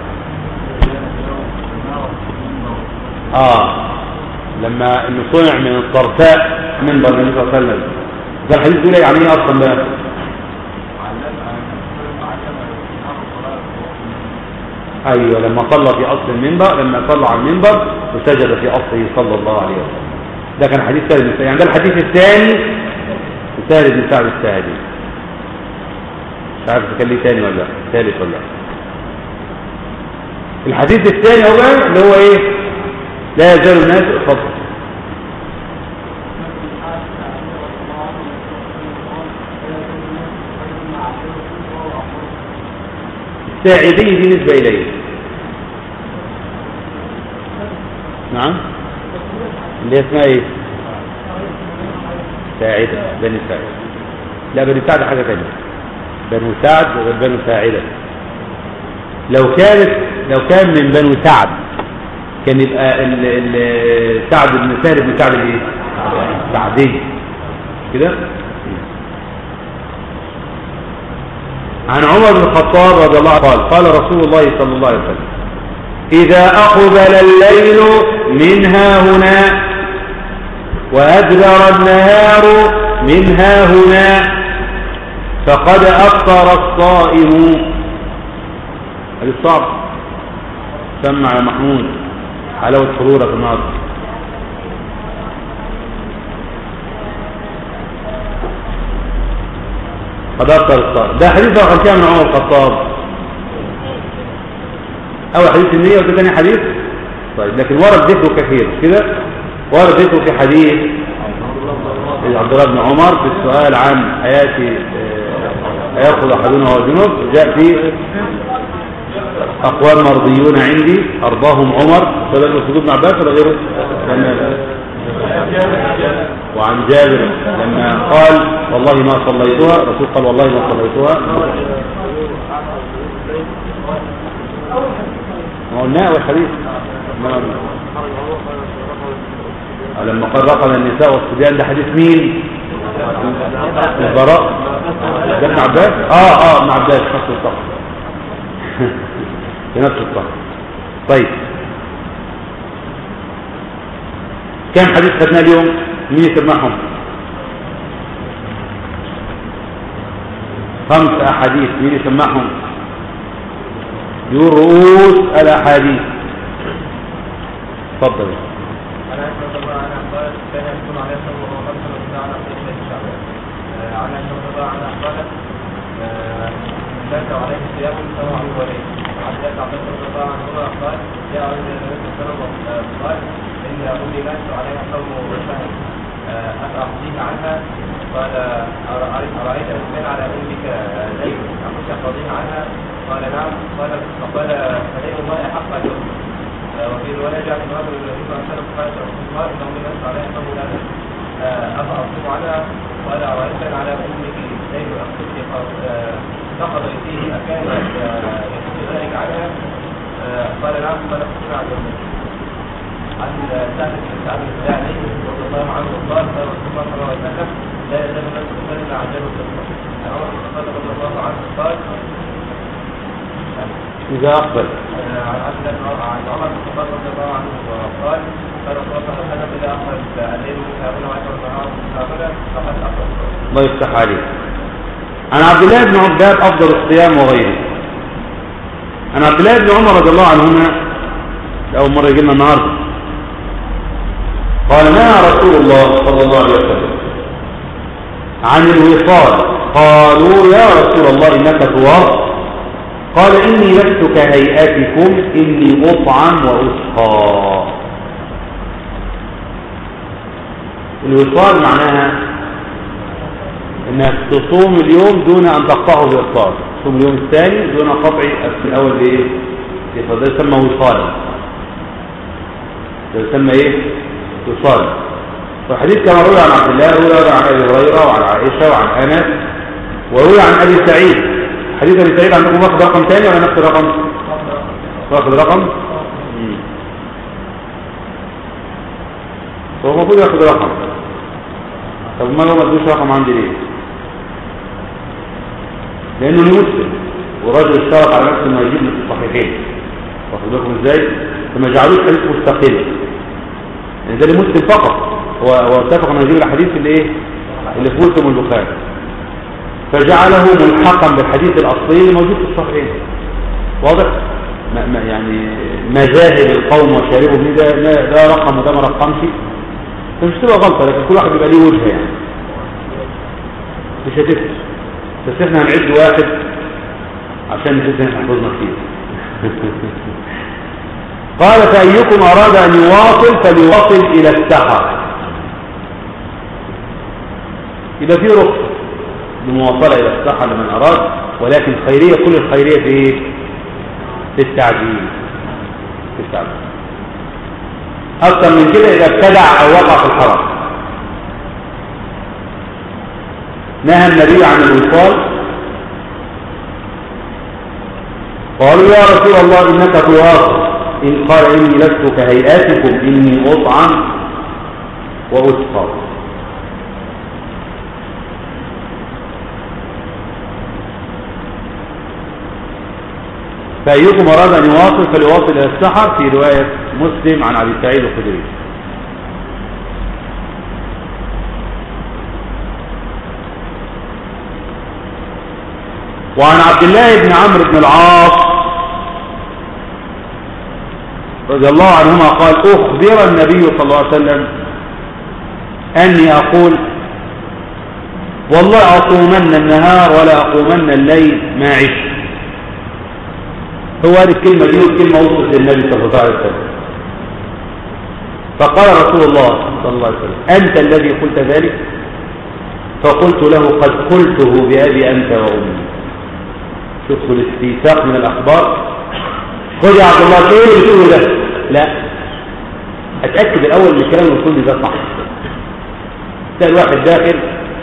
لما انه صنع من الطرفاء منبر النبي صلى الله عليه وسلم. ده الحديث بيقول يعني ايه اصلا بقى؟ ايوه، لما صلى في اصل المنبر، لما صلى على المنبر وسجد في اصله صلى الله عليه وسلم. ده كان حديث سهل بن سعد. يعني ده الحديث الثاني سهل بن سعد الساعدي. مش عارف كان ليه ثاني ولا ثالث ولا. الحديث الثاني هو بقى اللي هو ايه؟ لا يزال الناس فضل. الساعدية دي نسبة إليه. نعم، اللي اسمها ايه؟ ساعدة، بني ساعدة. لا، بني ساعدة حاجة تانية. بنو سعد غير بنو ساعدة. لو كان من بنو سعد كان يبقى سعد بن سهل بن سعد الايه؟ سعدي كده. عن عمر بن الخطاب رضي الله عنه قال رسول الله صلى الله عليه وسلم: إذا أقبل الليل من هنا وأدبر النهار من هنا فقد أفطر الصائم. هذه الصعب. سمع يا محمود حلاوة حضورك النهارده. قد أفطر الصائم. ده حديث رقم كام من عمر الخطاب؟ أول حديث النية وده ثاني حديث. طيب، لكن ورد ذكره كثير كده. ورد ذكره في حديث عبد الله بن عمر في السؤال عن أيأخذ أحدنا وهو جنوب. جاء في أقوام مرضيون عندي أرضاهم عمر. فده الأسود بن عباس ولا غيره؟ وعن جابر لما قال والله ما صليتها، الرسول قال والله ما صليتها. ما قلناه والحديث لما قال رقم النساء والصبيان. ده حديث مين؟ البراء. ده ابن عباس. ابن عباس خط الصح. بنفس الطهر. طيب كم حديث خدناه اليوم؟ مين يسمعهم؟ 5 أحاديث. مين يسمعهم؟ يقول رؤوس الأحاديث. تفضل. أنا أشهد الله أن أخبارك كان يكون عليه صلى الله عليه وسلم على قيمة الشعبان. أنا أشهد الله أن أخبارك ذاك عليه الصيام سواء وليه. وعن ذاك عبد الله عنه قال يا أولي النبي صلى الله عليه وسلم قال إن أولي لست عليها صوم وشهر أفأقضيه عنها؟ قال أرأيت إن كان على أمك دين أخشى قضيها عنها؟ قال نعم. قال فقال فدين الله أحق أن يؤمن. وفي رواية جاء من رجل النبي صلى الله عليه وسلم قال رسول الله إن أولي لست عليها صوم وشهر أفأقضيه عنها؟ قال أرأيت إن على أمك دين نقض فيه أكان يكون ذلك عنها؟ قال نعم. قال فقال عن يومك. عن سهل بن سعد الساعدي رضي الله عنه قال قال رسول الله صلى الله عليه وسلم لا يزال الناس بخير عجل الفطر. عن عمر بن الخطاب رضي الله عنه قال إذا أقبل عن عمر بن الخطاب رضي الله عنه قال قال رسول الله صلى الله عليه وسلم إذا أقبل الليل متابعا وعشر النهار متابعا فقد أقبل. الله يفتح عليك. عن عبد الله بن عباد أفضل الصيام وغيره. عن عبد الله بن عمر رضي الله عنهما لأول مرة يجي لنا النهارده قال نهى رسول الله صلى الله عليه وسلم عن الوصال. قالوا يا رسول الله إنك تواصل؟ قال إني لست كهيئتكم إني أطعم وأسقى. الوصال معناها انك تصوم اليوم دون ان تقطعه بإفطار، تصوم اليوم الثاني دون قطع الاول بايه؟ ده يسمى وصال. ده يسمى ايه؟ وصال. والحديث كما روي عن عبد الله روي عن ابي هريره وعن عائشه وعن انس وروي عن ابي سعيد. حديث ابي سعيد عندكم واخد رقم ثاني ولا نفس الرقم؟ واخد رقم؟ هو المفروض ياخد رقم. طب ما هو ما ادوش رقم عندي ليه؟ لانه مسلم والراجل اشترط على نفسه انه يجيب الصحيحين. واخد بالكم ازاي؟ فما جعلوش حديث مستقل. يعني ده لمسلم فقط. هو اتفق انه يجيب الحديث اللي في مسلم والبخاري. فجعله ملحقا بالحديث الاصلي الموجود في الصحيحين. واضح؟ يعني مذاهب القوم وشاربهم ده رقم وده ما رقمش. مش تبقى غلطة، لكن كل واحد بيبقى ليه وجهه يعني مش هتفرق. بس احنا هنعد واحد عشان نحس ان حفظنا كتير. قال فأيكم أراد أن يواصل فليواصل إلى السحر. يبقى في رخصة للمواصلة إلى السحر لمن أراد، ولكن خيرية كل الخيرية في ايه؟ في التعجيل. في التعجيل أكثر من كده إذا ابتدع أو وقع في الحرام. نهى النبي عن الوصال. قالوا يا رسول الله إنك تواصل. إن قال إني لست كهيئاتكم إني أطعم وأسقى. فأيكم أراد أن يواصل فليواصل إلى السحر في رواية مسلم عن أبي سعيد الخدري. وعن عبد الله بن عمرو بن العاص رضي الله عنهما قال أخبر النبي صلى الله عليه وسلم أني أقول والله أصومن النهار ولا أقومن الليل ما عشت. هو هذه الكلمة دي والكلمة وصلت للنبي صلى الله عليه وسلم. فقال رسول الله صلى الله عليه وسلم أنت الذي قلت ذلك؟ فقلت له قد قلته بأبي أنت وأمي. شوفوا الاستيثاق من الأخبار. خذ يا عبد الله ايه اللي بتقوله ده؟ لا، اتأكد الأول ان الكلام الوصول ده صح. تلاقي الواحد داخل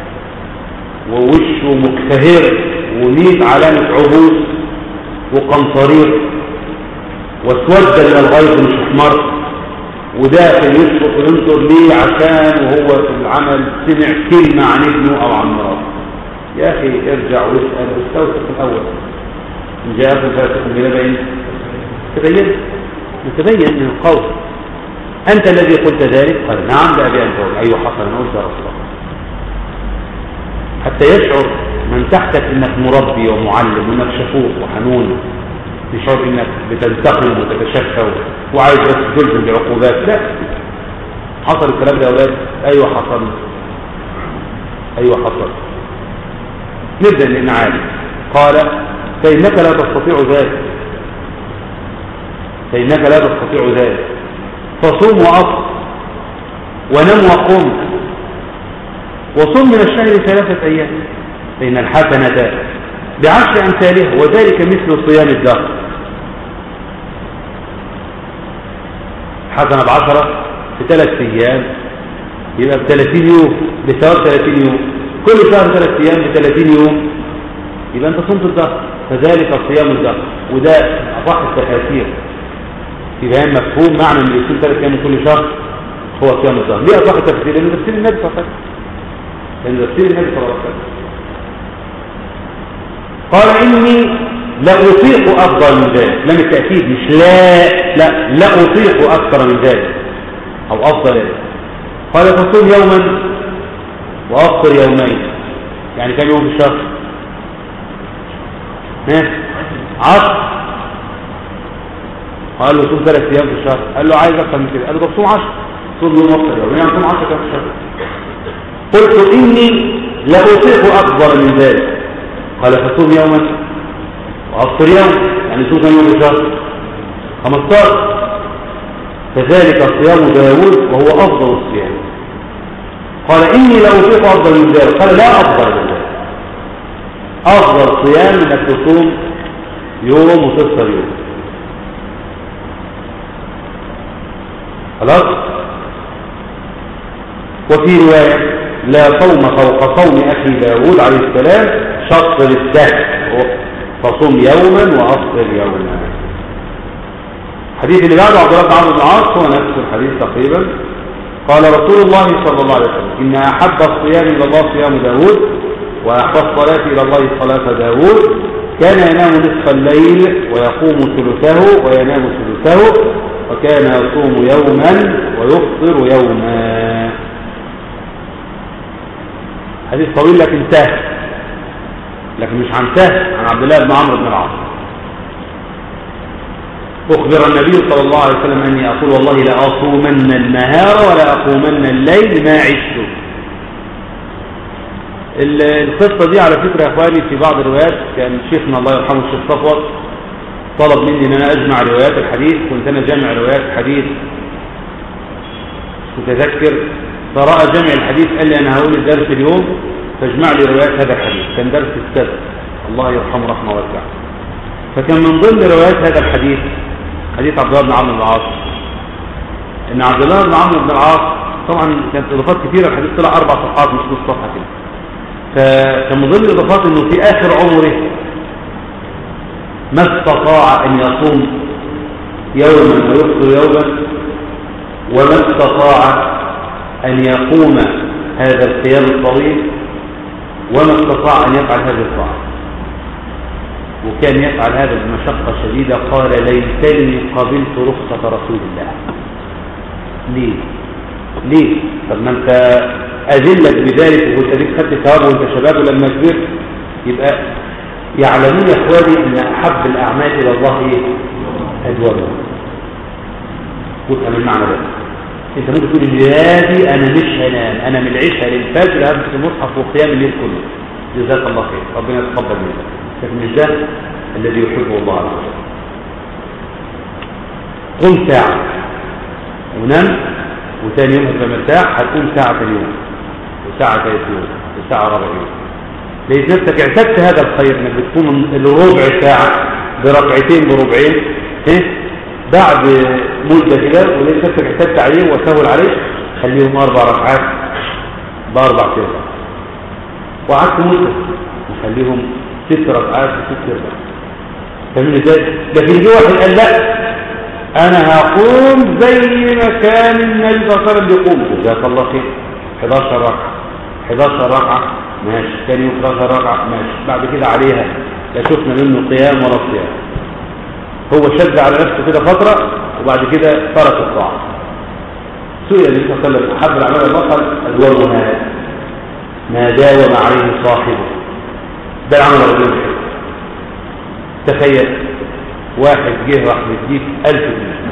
ووشه مكتهر وميت علامة عبوس وقنطرير واسود من الغيظ مش احمر، وداخل يشفق وينظر ليه عشان وهو في العمل سمع كلمة عن ابنه او عن مراته. يا اخي ارجع واسأل واستوثق الاول. ان جاءكم فاسق بنبأ نتبين من القول. أنت الذي قلت ذلك؟ قال نعم بأبي أنت. أيوة حصل، أنا قلت يا رسول الله. حتى يشعر من تحتك إنك مربي ومعلم وإنك شفوق وحنون، تشعر إنك بتنتقم وتتشفى وعايز بس تلزم بعقوبات. لا، حصل الكلام ده يا أولاد؟ أيوة حصل. أيوة حصل. نبدأ لأن عالم. قال فإنك لا تستطيع ذلك، فإنك لا تستطيع ذلك، فصوم وأفطر ونم وقم وصم من الشهر 3 أيام، فإن الحسنة ب10 أمثالها وذلك مثل صيام الدهر. حسنة ب10 في 3 أيام يبقى ب30 يوم، بثواب 30 يوم. كل شهر 3 أيام ب30 يوم يبقى أنت صمت الدهر، فذلك صيام الدهر. وده أصح التفاسير في بيان مفهوم معنى ان يصوم 3 أيام من كل شهر هو صيام الدهر. ليه أصح التفسير؟ لأن تفسير النبي صلى الله عليه وسلم، لأن تفسير النبي صلى الله عليه وسلم قال إني لأطيق أفضل من ذلك. لم التأكيد، مش لا لأطيق أكثر من ذلك أو أفضل. قال فصوم يوما وأفطر يومين، يعني كم يوم في الشهر؟ 10. قال له صوم 3 أيام في الشهر. قال له عايز أكثر من كده. قال له طب صوم 10. صوم يوم وأفطر يوم، يعني صوم 10 كم في الشهر. قلت إني لأطيق أكبر من ذلك. قال فصوم يوما وأفطر يوم، يعني صوم كم يوم في الشهر؟ 15. فذلك صيام داود وهو أفضل الصيام. قال إني لأطيق أفضل من ذلك. قال لا أفضل من ذلك. أفضل صيام انك تصوم يوم وتفطر يوم. خلاص. وفي رواية لا صوم فوق صوم أخي داود عليه السلام شطر الدهر، فصوم يوما وأفطر يوما. الحديث اللي بعده عبد الله بن عمرو بن العاص هو نفس الحديث تقريبا. قال رسول الله صلى الله عليه وسلم إن أحب الصيام إلى الله صيام داود، وأحب الصلاة إلى الله صلاة داود. كان ينام نصف الليل ويقوم ثلثه وينام ثلثه، وكان يصوم يوما ويفطر يوما. حديث طويل لكن سهل، لكن مش عن سهل، عن عبد الله بن عمرو بن العاص. أخبر النبي صلى الله عليه وسلم أني أقول والله لا أصومن النهار ولا أقومن الليل ما عشت. القصة دي على فكرة يا أخواني في بعض الروايات كان شيخنا الله يرحمه الشيخ صفوت طلب مني أن أنا أجمع روايات الحديث. كنت أنا جامع روايات الحديث متذكر، فرأى جمع الحديث قال لي أنا هقول الدرس اليوم فاجمع لي روايات هذا الحديث. كان درس السبت الله يرحمه رحمه واسعة. فكان من ضمن روايات هذا الحديث حديث عبد الله بن عمرو بن العاص، ان عبد الله بن عمرو بن العاص طبعا كانت اضافات كثيره، الحديث طلع 4 صفحات مش نص صفحه كده. فكان من ضمن الاضافات انه في اخر عمره ما استطاع ان يصوم يوما ويفطر يوما، وما استطاع ان يقوم هذا القيام الطويل، وما استطاع ان يفعل هذه الطاعه. وكان يفعل هذا بمشقة شديدة. قال ليتني قبلت رخصة رسول الله. ليه؟ طب ما انت أذلك بذلك وقلت ليك خدت ثواب وانت شباب، ولما كبرت يبقى يعلمون يا اخواني ان احب الاعمال الى الله ايه؟ ادومها. وافهم المعنى ده. انت ممكن تقول الليالي انا مش هنام، انا من العشاء للفجر همسك المصحف وقيام الليل كله. جزاك الله خير، ربنا يتقبل منك. لكن مش ده الذي يحبه الله عز وجل. قم ساعة ونام، وثاني يوم هتبقى مرتاح، هتقوم ساعة ثاني يوم، وساعة ثالث يوم، وساعة رابع يوم. لقيت نفسك اعتدت هذا الخير انك بتقوم الربع ساعة بركعتين بربعين بعد مدة كده، ولقيت نفسك اعتدت عليه وسهل عليه، خليهم 4 ركعات ب4 ساعات. وقعدت مدة وخليهم 6 ركعات و6 ركعات. فمن ذلك لكن جه واحد قال لا انا هقوم زي ما كان النبي صلى الله عليه وسلم بيقوم. جزاك الله خير. 11 ركعه 11 ركعه ماشي، ثاني يوم 11 ركعه ماشي، بعد كده عليها لا شفنا منه قيام ولا صيام. هو شد على نفسه كده فترة وبعد كده ترك الطاعة. سئل النبي صلى الله عليه وسلم أحب الأعمال الله قال أدومها ما داوم عليه صاحبه. ده العمل الرجل الحلو. تخيل واحد جه راح يديك 1000 جنيه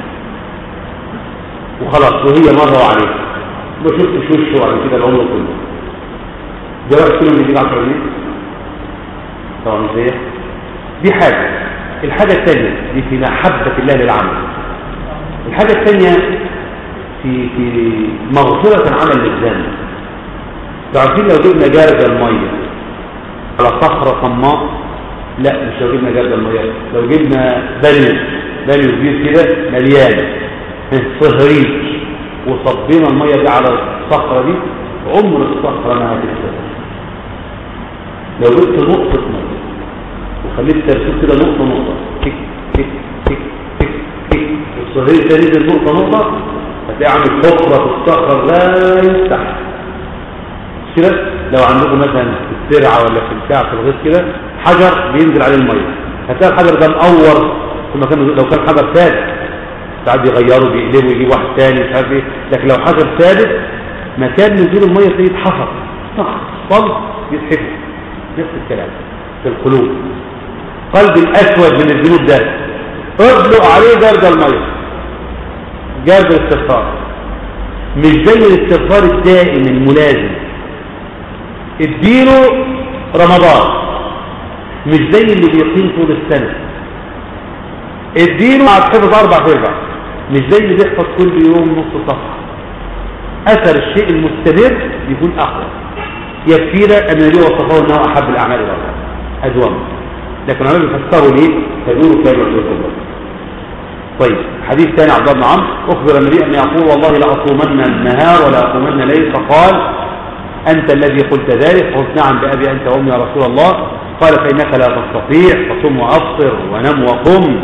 وخلاص وهي مرة عليه ما شفتش وشه على كده العمر كله. ده واحد كله يديك 10 جنيه طبعا مش زيه. دي حاجة. الحاجة الثانية دي في محبة الله للعمل. الحاجة الثانية في مغفرة العمل للذنب. تعرفين لو جبنا جارد المية على صخرة صماء، لا مش لو جبنا جارد المية، لو جبنا بلي كبير كده مليان صهريج وصبينا المية دي على الصخرة دي عمر الصخرة ما هتكسر. لو جبت نقطة مية وخليت ترسيب كده نقطة تك تك تك تك تك الصهريج ده نزل نقطة هتلاقي عامل حفرة في الصخر لا يستحق كده. لو عندكم مثلا في الترعة ولا في البتاع في الغيط كده حجر بينزل عليه المية هتلاقي الحجر ده مقور في مكان. لو كان حجر ثابت ساعات بيغيروا بيقلبوا يجيب واحد ثاني مش عارف ايه، لكن لو حجر ثابت مكان نزول المية تلاقيه يتحفر صلب يتحفر. نفس الكلام في القلوب. قلب الأسود من الذنوب ده اطلق عليه جرد المية جرد الاستغفار. مش زي الاستغفار الدائم الملازم اديله رمضان، مش زي اللي بيقيم طول السنة اديله هتحفظ 4 أرباع، مش زي اللي بيحفظ كل يوم نص صفحة. أثر الشيء المستمر يكون أقوى. يكفينا أن النبي وصفه أنه أحب الأعمال إلى الله أدوم، لكن العلماء بيفسروا ليه تدور كلمة الله. طيب حديث ثاني عبد الله بن عمرو أخبر النبي أن يقول والله لأصومن النهار ولا أقومن الليل، فقال أنت الذي قلت ذلك؟ قلت نعم بأبي أنت وأمي يا رسول الله. قال فإنك لا تستطيع، فصم وأفطر ونم وقم.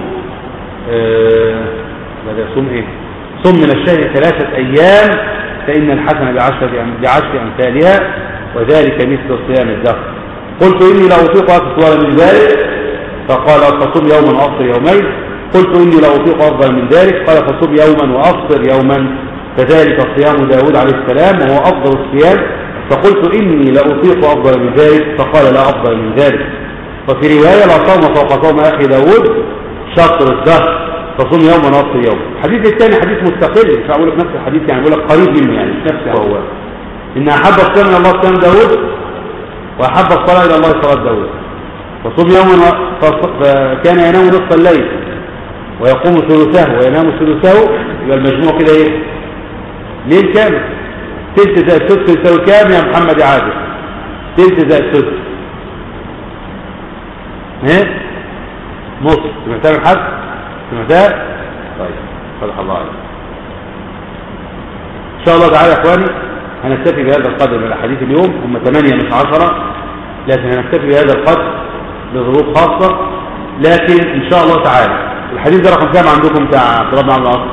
بدأ صم إيه؟ صم من الشهر 3 أيام فإن الحسنة بعشر أمثالها وذلك مثل صيام الدهر. قلت إني لا أطيق أطول من ذلك، فقال فصم يوما وأفطر يومين. قلت إني لا أطيق أفضل من ذلك، قال فصم يوما وأفطر يوما، كذلك صيام داود عليه السلام وهو أفضل الصيام. فقلت إني لا أطيق أفضل من ذلك، فقال لا أفضل من ذلك. وفي رواية لا صوم فوق صوم أخي داود شطر الدهر، فصوم يوما وأفطر يوما. الحديث الثاني حديث مستقل، مش هقول لك نفس الحديث يعني بقول لك قريب منه يعني مش نفسه هو. إن أحب الصيام إلى الله صيام داود وأحب الصلاة إلى الله صلاة داود. فصوم يوما فكان ينام نصف الليل ويقوم ثلثه وينام ثلثه، يبقى المجموع كده ايه؟ ليل كامل. تلت زائد ثلث يساوي كام يا محمد يا عادل؟ تلت زائد ثلث ايه؟ نص. سمعتها من حد؟ سمعتها؟ طيب فتح الله عليك. ان شاء الله تعالى يا اخواني هنكتفي بهذا القدر من الاحاديث اليوم، هم 8 مش 10، لكن هنكتفي بهذا القدر لظروف خاصه. لكن ان شاء الله تعالى الحديث ده رقم كام عندكم بتاع عبد الله بن عبد العاص؟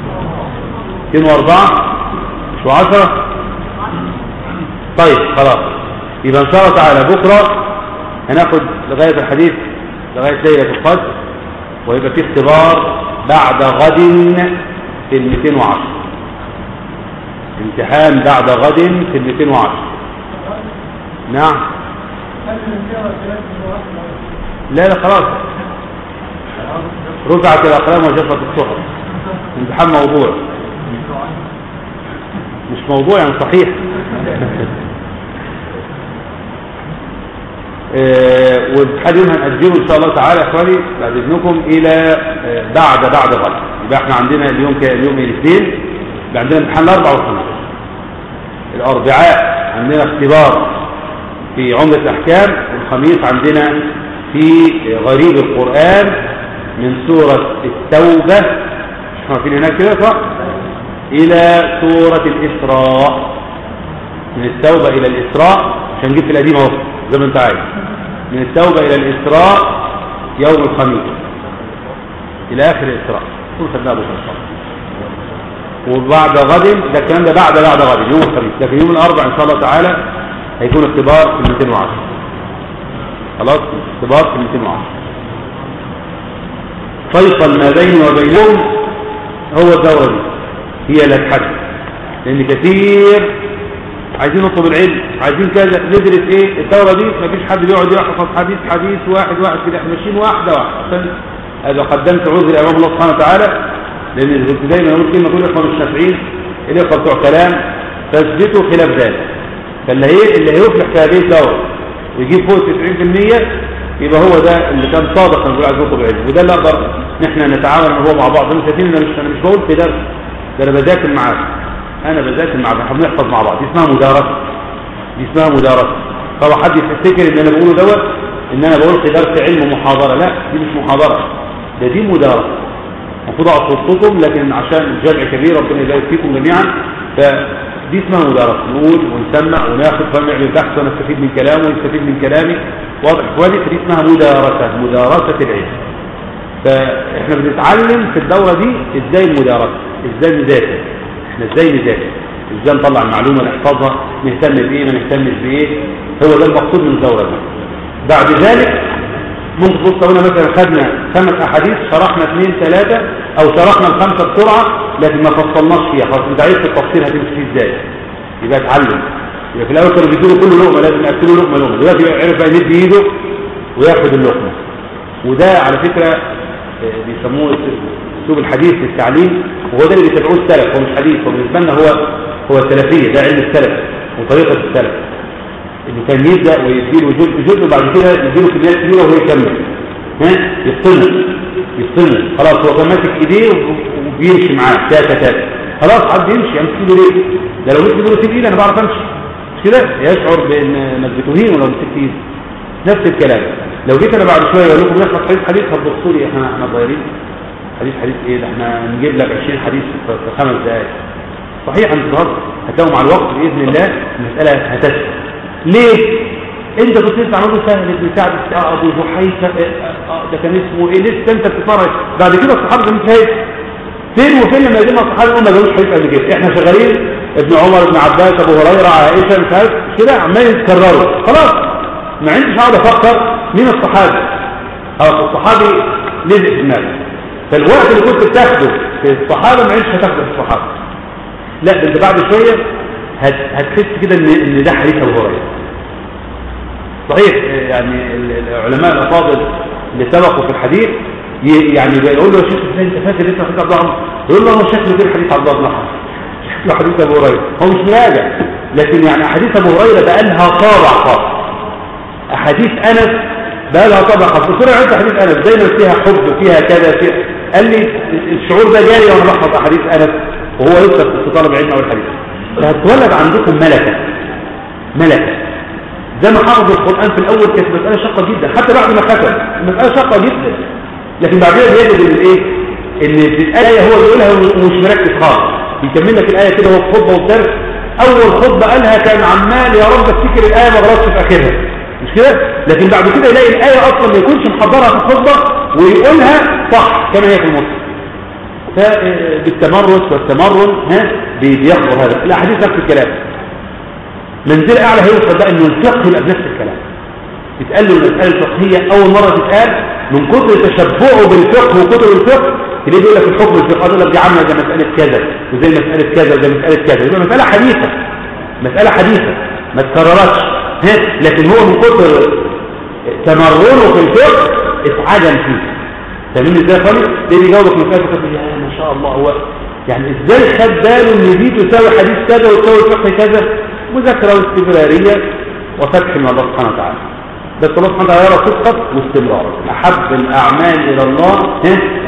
204 مش 10. طيب خلاص يبقى ان شاء الله تعالى بكره هناخد لغايه الحديث لغايه ليله القدر، ويبقى في اختبار بعد غد في 210. امتحان بعد غد في 210. نعم لا خلاص رفعت الأقلام وجفت الصحف. امتحان موضوع مش موضوع يعني صحيح. والامتحان يوم هنأجله إن شاء الله تعالى يا إخواني بعد إذنكم إلى بعد غد. يبقى احنا عندنا اليوم الاثنين، يبقى عندنا امتحان الأربعاء والخميس. الأربعاء عندنا اختبار في عمدة الأحكام، والخميس عندنا في غريب القرآن من سورة التوبة، احنا عارفين هناك كده صح؟ إلى سورة الإسراء. من التوبة إلى الإسراء عشان نجيب في القديم اهو زي ما انت عايز. من التوبة إلى الإسراء يوم الخميس إلى آخر الإسراء كل خدناه أبو خمسة. وبعد غد ده الكلام ده بعد غد يوم الخميس، لكن يوم الأربع إن شاء الله تعالى هيكون اختبار في 210. خلاص اختبار في 210. فيصل ما بيني وبينهم هو الدورة دي، هي اللي هتحدد. لأن كثير عايزين نطلب العلم، عايزين كذا، ندرس ايه الدورة دي، مفيش حد بيقعد يحفظ حديث واحد كده، احنا ماشيين واحدة عشان اذا قدمت عذر امام الله سبحانه وتعالى. لان كنت دايما اقول كلمه، كل اخوان الشافعيين الاخوه بتوع كلام تثبتوا خلاف ذلك. فاللي هيفلح في هذه الدورة ويجيب فوق 90% يبقى هو ده اللي كان صادق لما بيقول عايز يطلب العلم، وده اللي اقدر نحن نتعاون هو مع بعض. انا شايفين انا مش بقول في درس، ده انا بذاكر معاك، احنا بنحفظ مع بعض. دي اسمها مدارسه. طبعا حد يفتكر ان انا بقوله دوت ان انا بقول في درس علم ومحاضره، لا دي مش محاضره، دي مدارسه. المفروض اقعد في وسطكم، لكن عشان الجمع كبير ربنا يبارك فيكم جميعا، فدي اسمها مدارسه. نقول ونسمع وناخد ونعمل بحث ونستفيد من كلامه ويستفيد من كلامي، واضح كويس. دي اسمها مدارسه العلم. فاحنا بنتعلم في الدوره دي ازاي المدارسه، ازاي نذاكر، ازاي نطلع المعلومه نحفظها، نهتم بايه ما نهتمش بايه. هو ده المقصود من الدوره دي. بعد ذلك ممكن تبص هنا مثلا خدنا 5 احاديث، شرحنا 2 3 او شرحنا ال5 بسرعه، لكن ما فصلناش فيها. خلاص انت عايز التفصيل هتمشي فيه ازاي؟ يبقى اتعلم. يبقى في الاول كانوا بيدوا كل لقمه لازم ياكلوا لقمه، دلوقتي عرف بقى يمد ايده وياخد اللقمه. وده على فكره بيسموه اسلوب الحديث في التعليم، وهو ده اللي بيتبعوه السلف. هو مش حديث، هو بالنسبه لنا هو السلفيه، ده علم السلف وطريقه السلف. اللي كان يبدا ويديله جزء وبعد كده يديله كميات كبيره وهو يكمل، يفطنه خلاص. هو كان ماسك ايديه وبيمشي معاه تاتا، خلاص عاد يمشي، امسك له ليه؟ ده لو مسك له ايدي انا بعرف امشي، مش كده؟ يشعر بان بتهين ولو مسكت ايدي. نفس الكلام لو جيت انا بعد شويه اقول لكم نحفظ حديث هتبصوا لي احنا صغيرين، حديث ايه ده، احنا نجيب لك 20 حديث في 5 دقائق. صحيح انت النهارده هتلاقوا مع الوقت باذن الله المساله هتسهل. ليه؟ انت كنت لسه عمله سهل ابن سعد ابو جحيفه، ده كان اسمه ايه، لسه انت بتتفرج. بعد كده الصحابه مش هيك فين وفين لما يجينا الصحابه ما جابوش حديث قبل كده. احنا شغالين ابن عمر، ابن عباس، ابو هريره، عائشه، مش عارف كده عمال يتكرروا. خلاص ما عنديش اقعد افكر مين الصحابي، الصحابي لزق في دماغي. فالوقت اللي كنت بتاخده في الصحابه ما عندش هتاخده في الصحابه، لا ده انت بعد شويه هتحس كده ان ده حديث ابو هريره. صحيح يعني العلماء الافاضل اللي سبقوا في الحديث يعني بيقول له يا شيخ انت فاكر لسه حديث عبد الله؟ يقول له هو شكله غير حديث عبد الله، شكله حديث ابو هريره. هو مش مراجع، لكن يعني احاديث ابو هريره بقى لها طابع خاص، احاديث انس بقى لها طابع خاص. بصوره عند حديث انس دايما فيها حب وفيها كذا فيها. قال لي الشعور ده جالي وانا بحفظ احاديث انس وهو يدرس في طالب علم او الحديث. فهتولد عندكم ملكه زي ما حافظ القرآن في الأول كانت مسألة شاقة جدا، حتى بعد ما ختم المسألة شاقة جدا، لكن بعدين بيجد ان الايه ان الآية هو بيقولها ومش مركز خالص، بيكمل لك الآية كده هو في خطبة والدرس. أول خطبة قالها كان عمال يا رب افتكر الآية ما غلطش في آخرها، مش كده؟ لكن بعد كده يلاقي الآية أصلا ما يكونش محضرها في الخطبة ويقولها صح كما هي في المصحف. فبالتمرس والتمرن بيخبر هذا. الأحاديث نفس الكلام. منزل اعلى هيوصل بقى انه الفقه يبقى بنفس الكلام. يتقال له المساله الفقهيه اول مره تتقال من كتر تشبعه بالفقه وكتر الفقه اللي بيقول لك الحكم الفقهي يقول لك دي عامله زي مساله كذا وزي مساله كذا وزي مساله كذا، يبقى مساله حديثه ما تكررتش. لكن هو من كتر تمرنه في الفقه اتعجن فيه. فاهمين ازاي يا خالد؟ ده بيجاوبك مساله يا ما شاء الله، هو يعني ازاي خد باله ان دي تساوي حديث كذا وتساوي فقه كذا؟ مذاكرة واستمرارية وفتح من الله سبحانه وتعالى. بس الله سبحانه وتعالى يرى صدقة واستمرار. أحب الأعمال إلى الله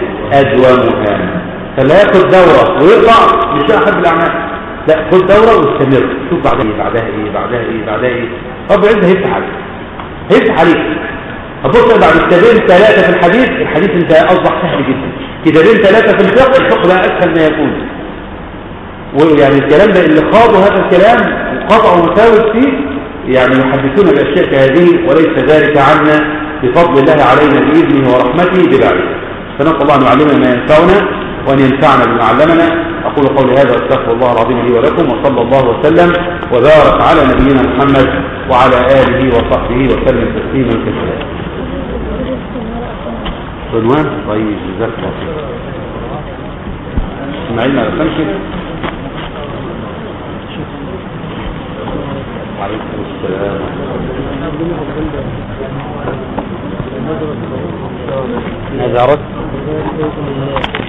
أدومها. فلا ياخد دورة ويطلع مش ده أحب الأعمال، لا خد دورة واستمر. شوف بعدها إيه. رب العزة هيفتح عليك. هتبص بعد كتابين 3 في الحديث انت أصبح سهل جدا. كتابين 3 في الفقه بقى أسهل ما يكون. ويعني الكلام ده اللي خاضوا هذا الكلام وقطعوا مساوس فيه يعني يحدثون بأشياء كهذه، وليس ذلك عنا بفضل الله علينا بإذنه ورحمته ببعده. فنسأل الله أن يعلمنا ما ينفعنا وأن ينفعنا بما علمنا. أقول قولي هذا واستغفر الله العظيم لي ولكم، وصلى الله وسلم وبارك على نبينا محمد وعلى آله وصحبه وسلم تسليما كثيرا. عنوان؟ طيب جزاك الله خير. اسماعيل ما رسمش. وعليكم السلام. ماذا أردت؟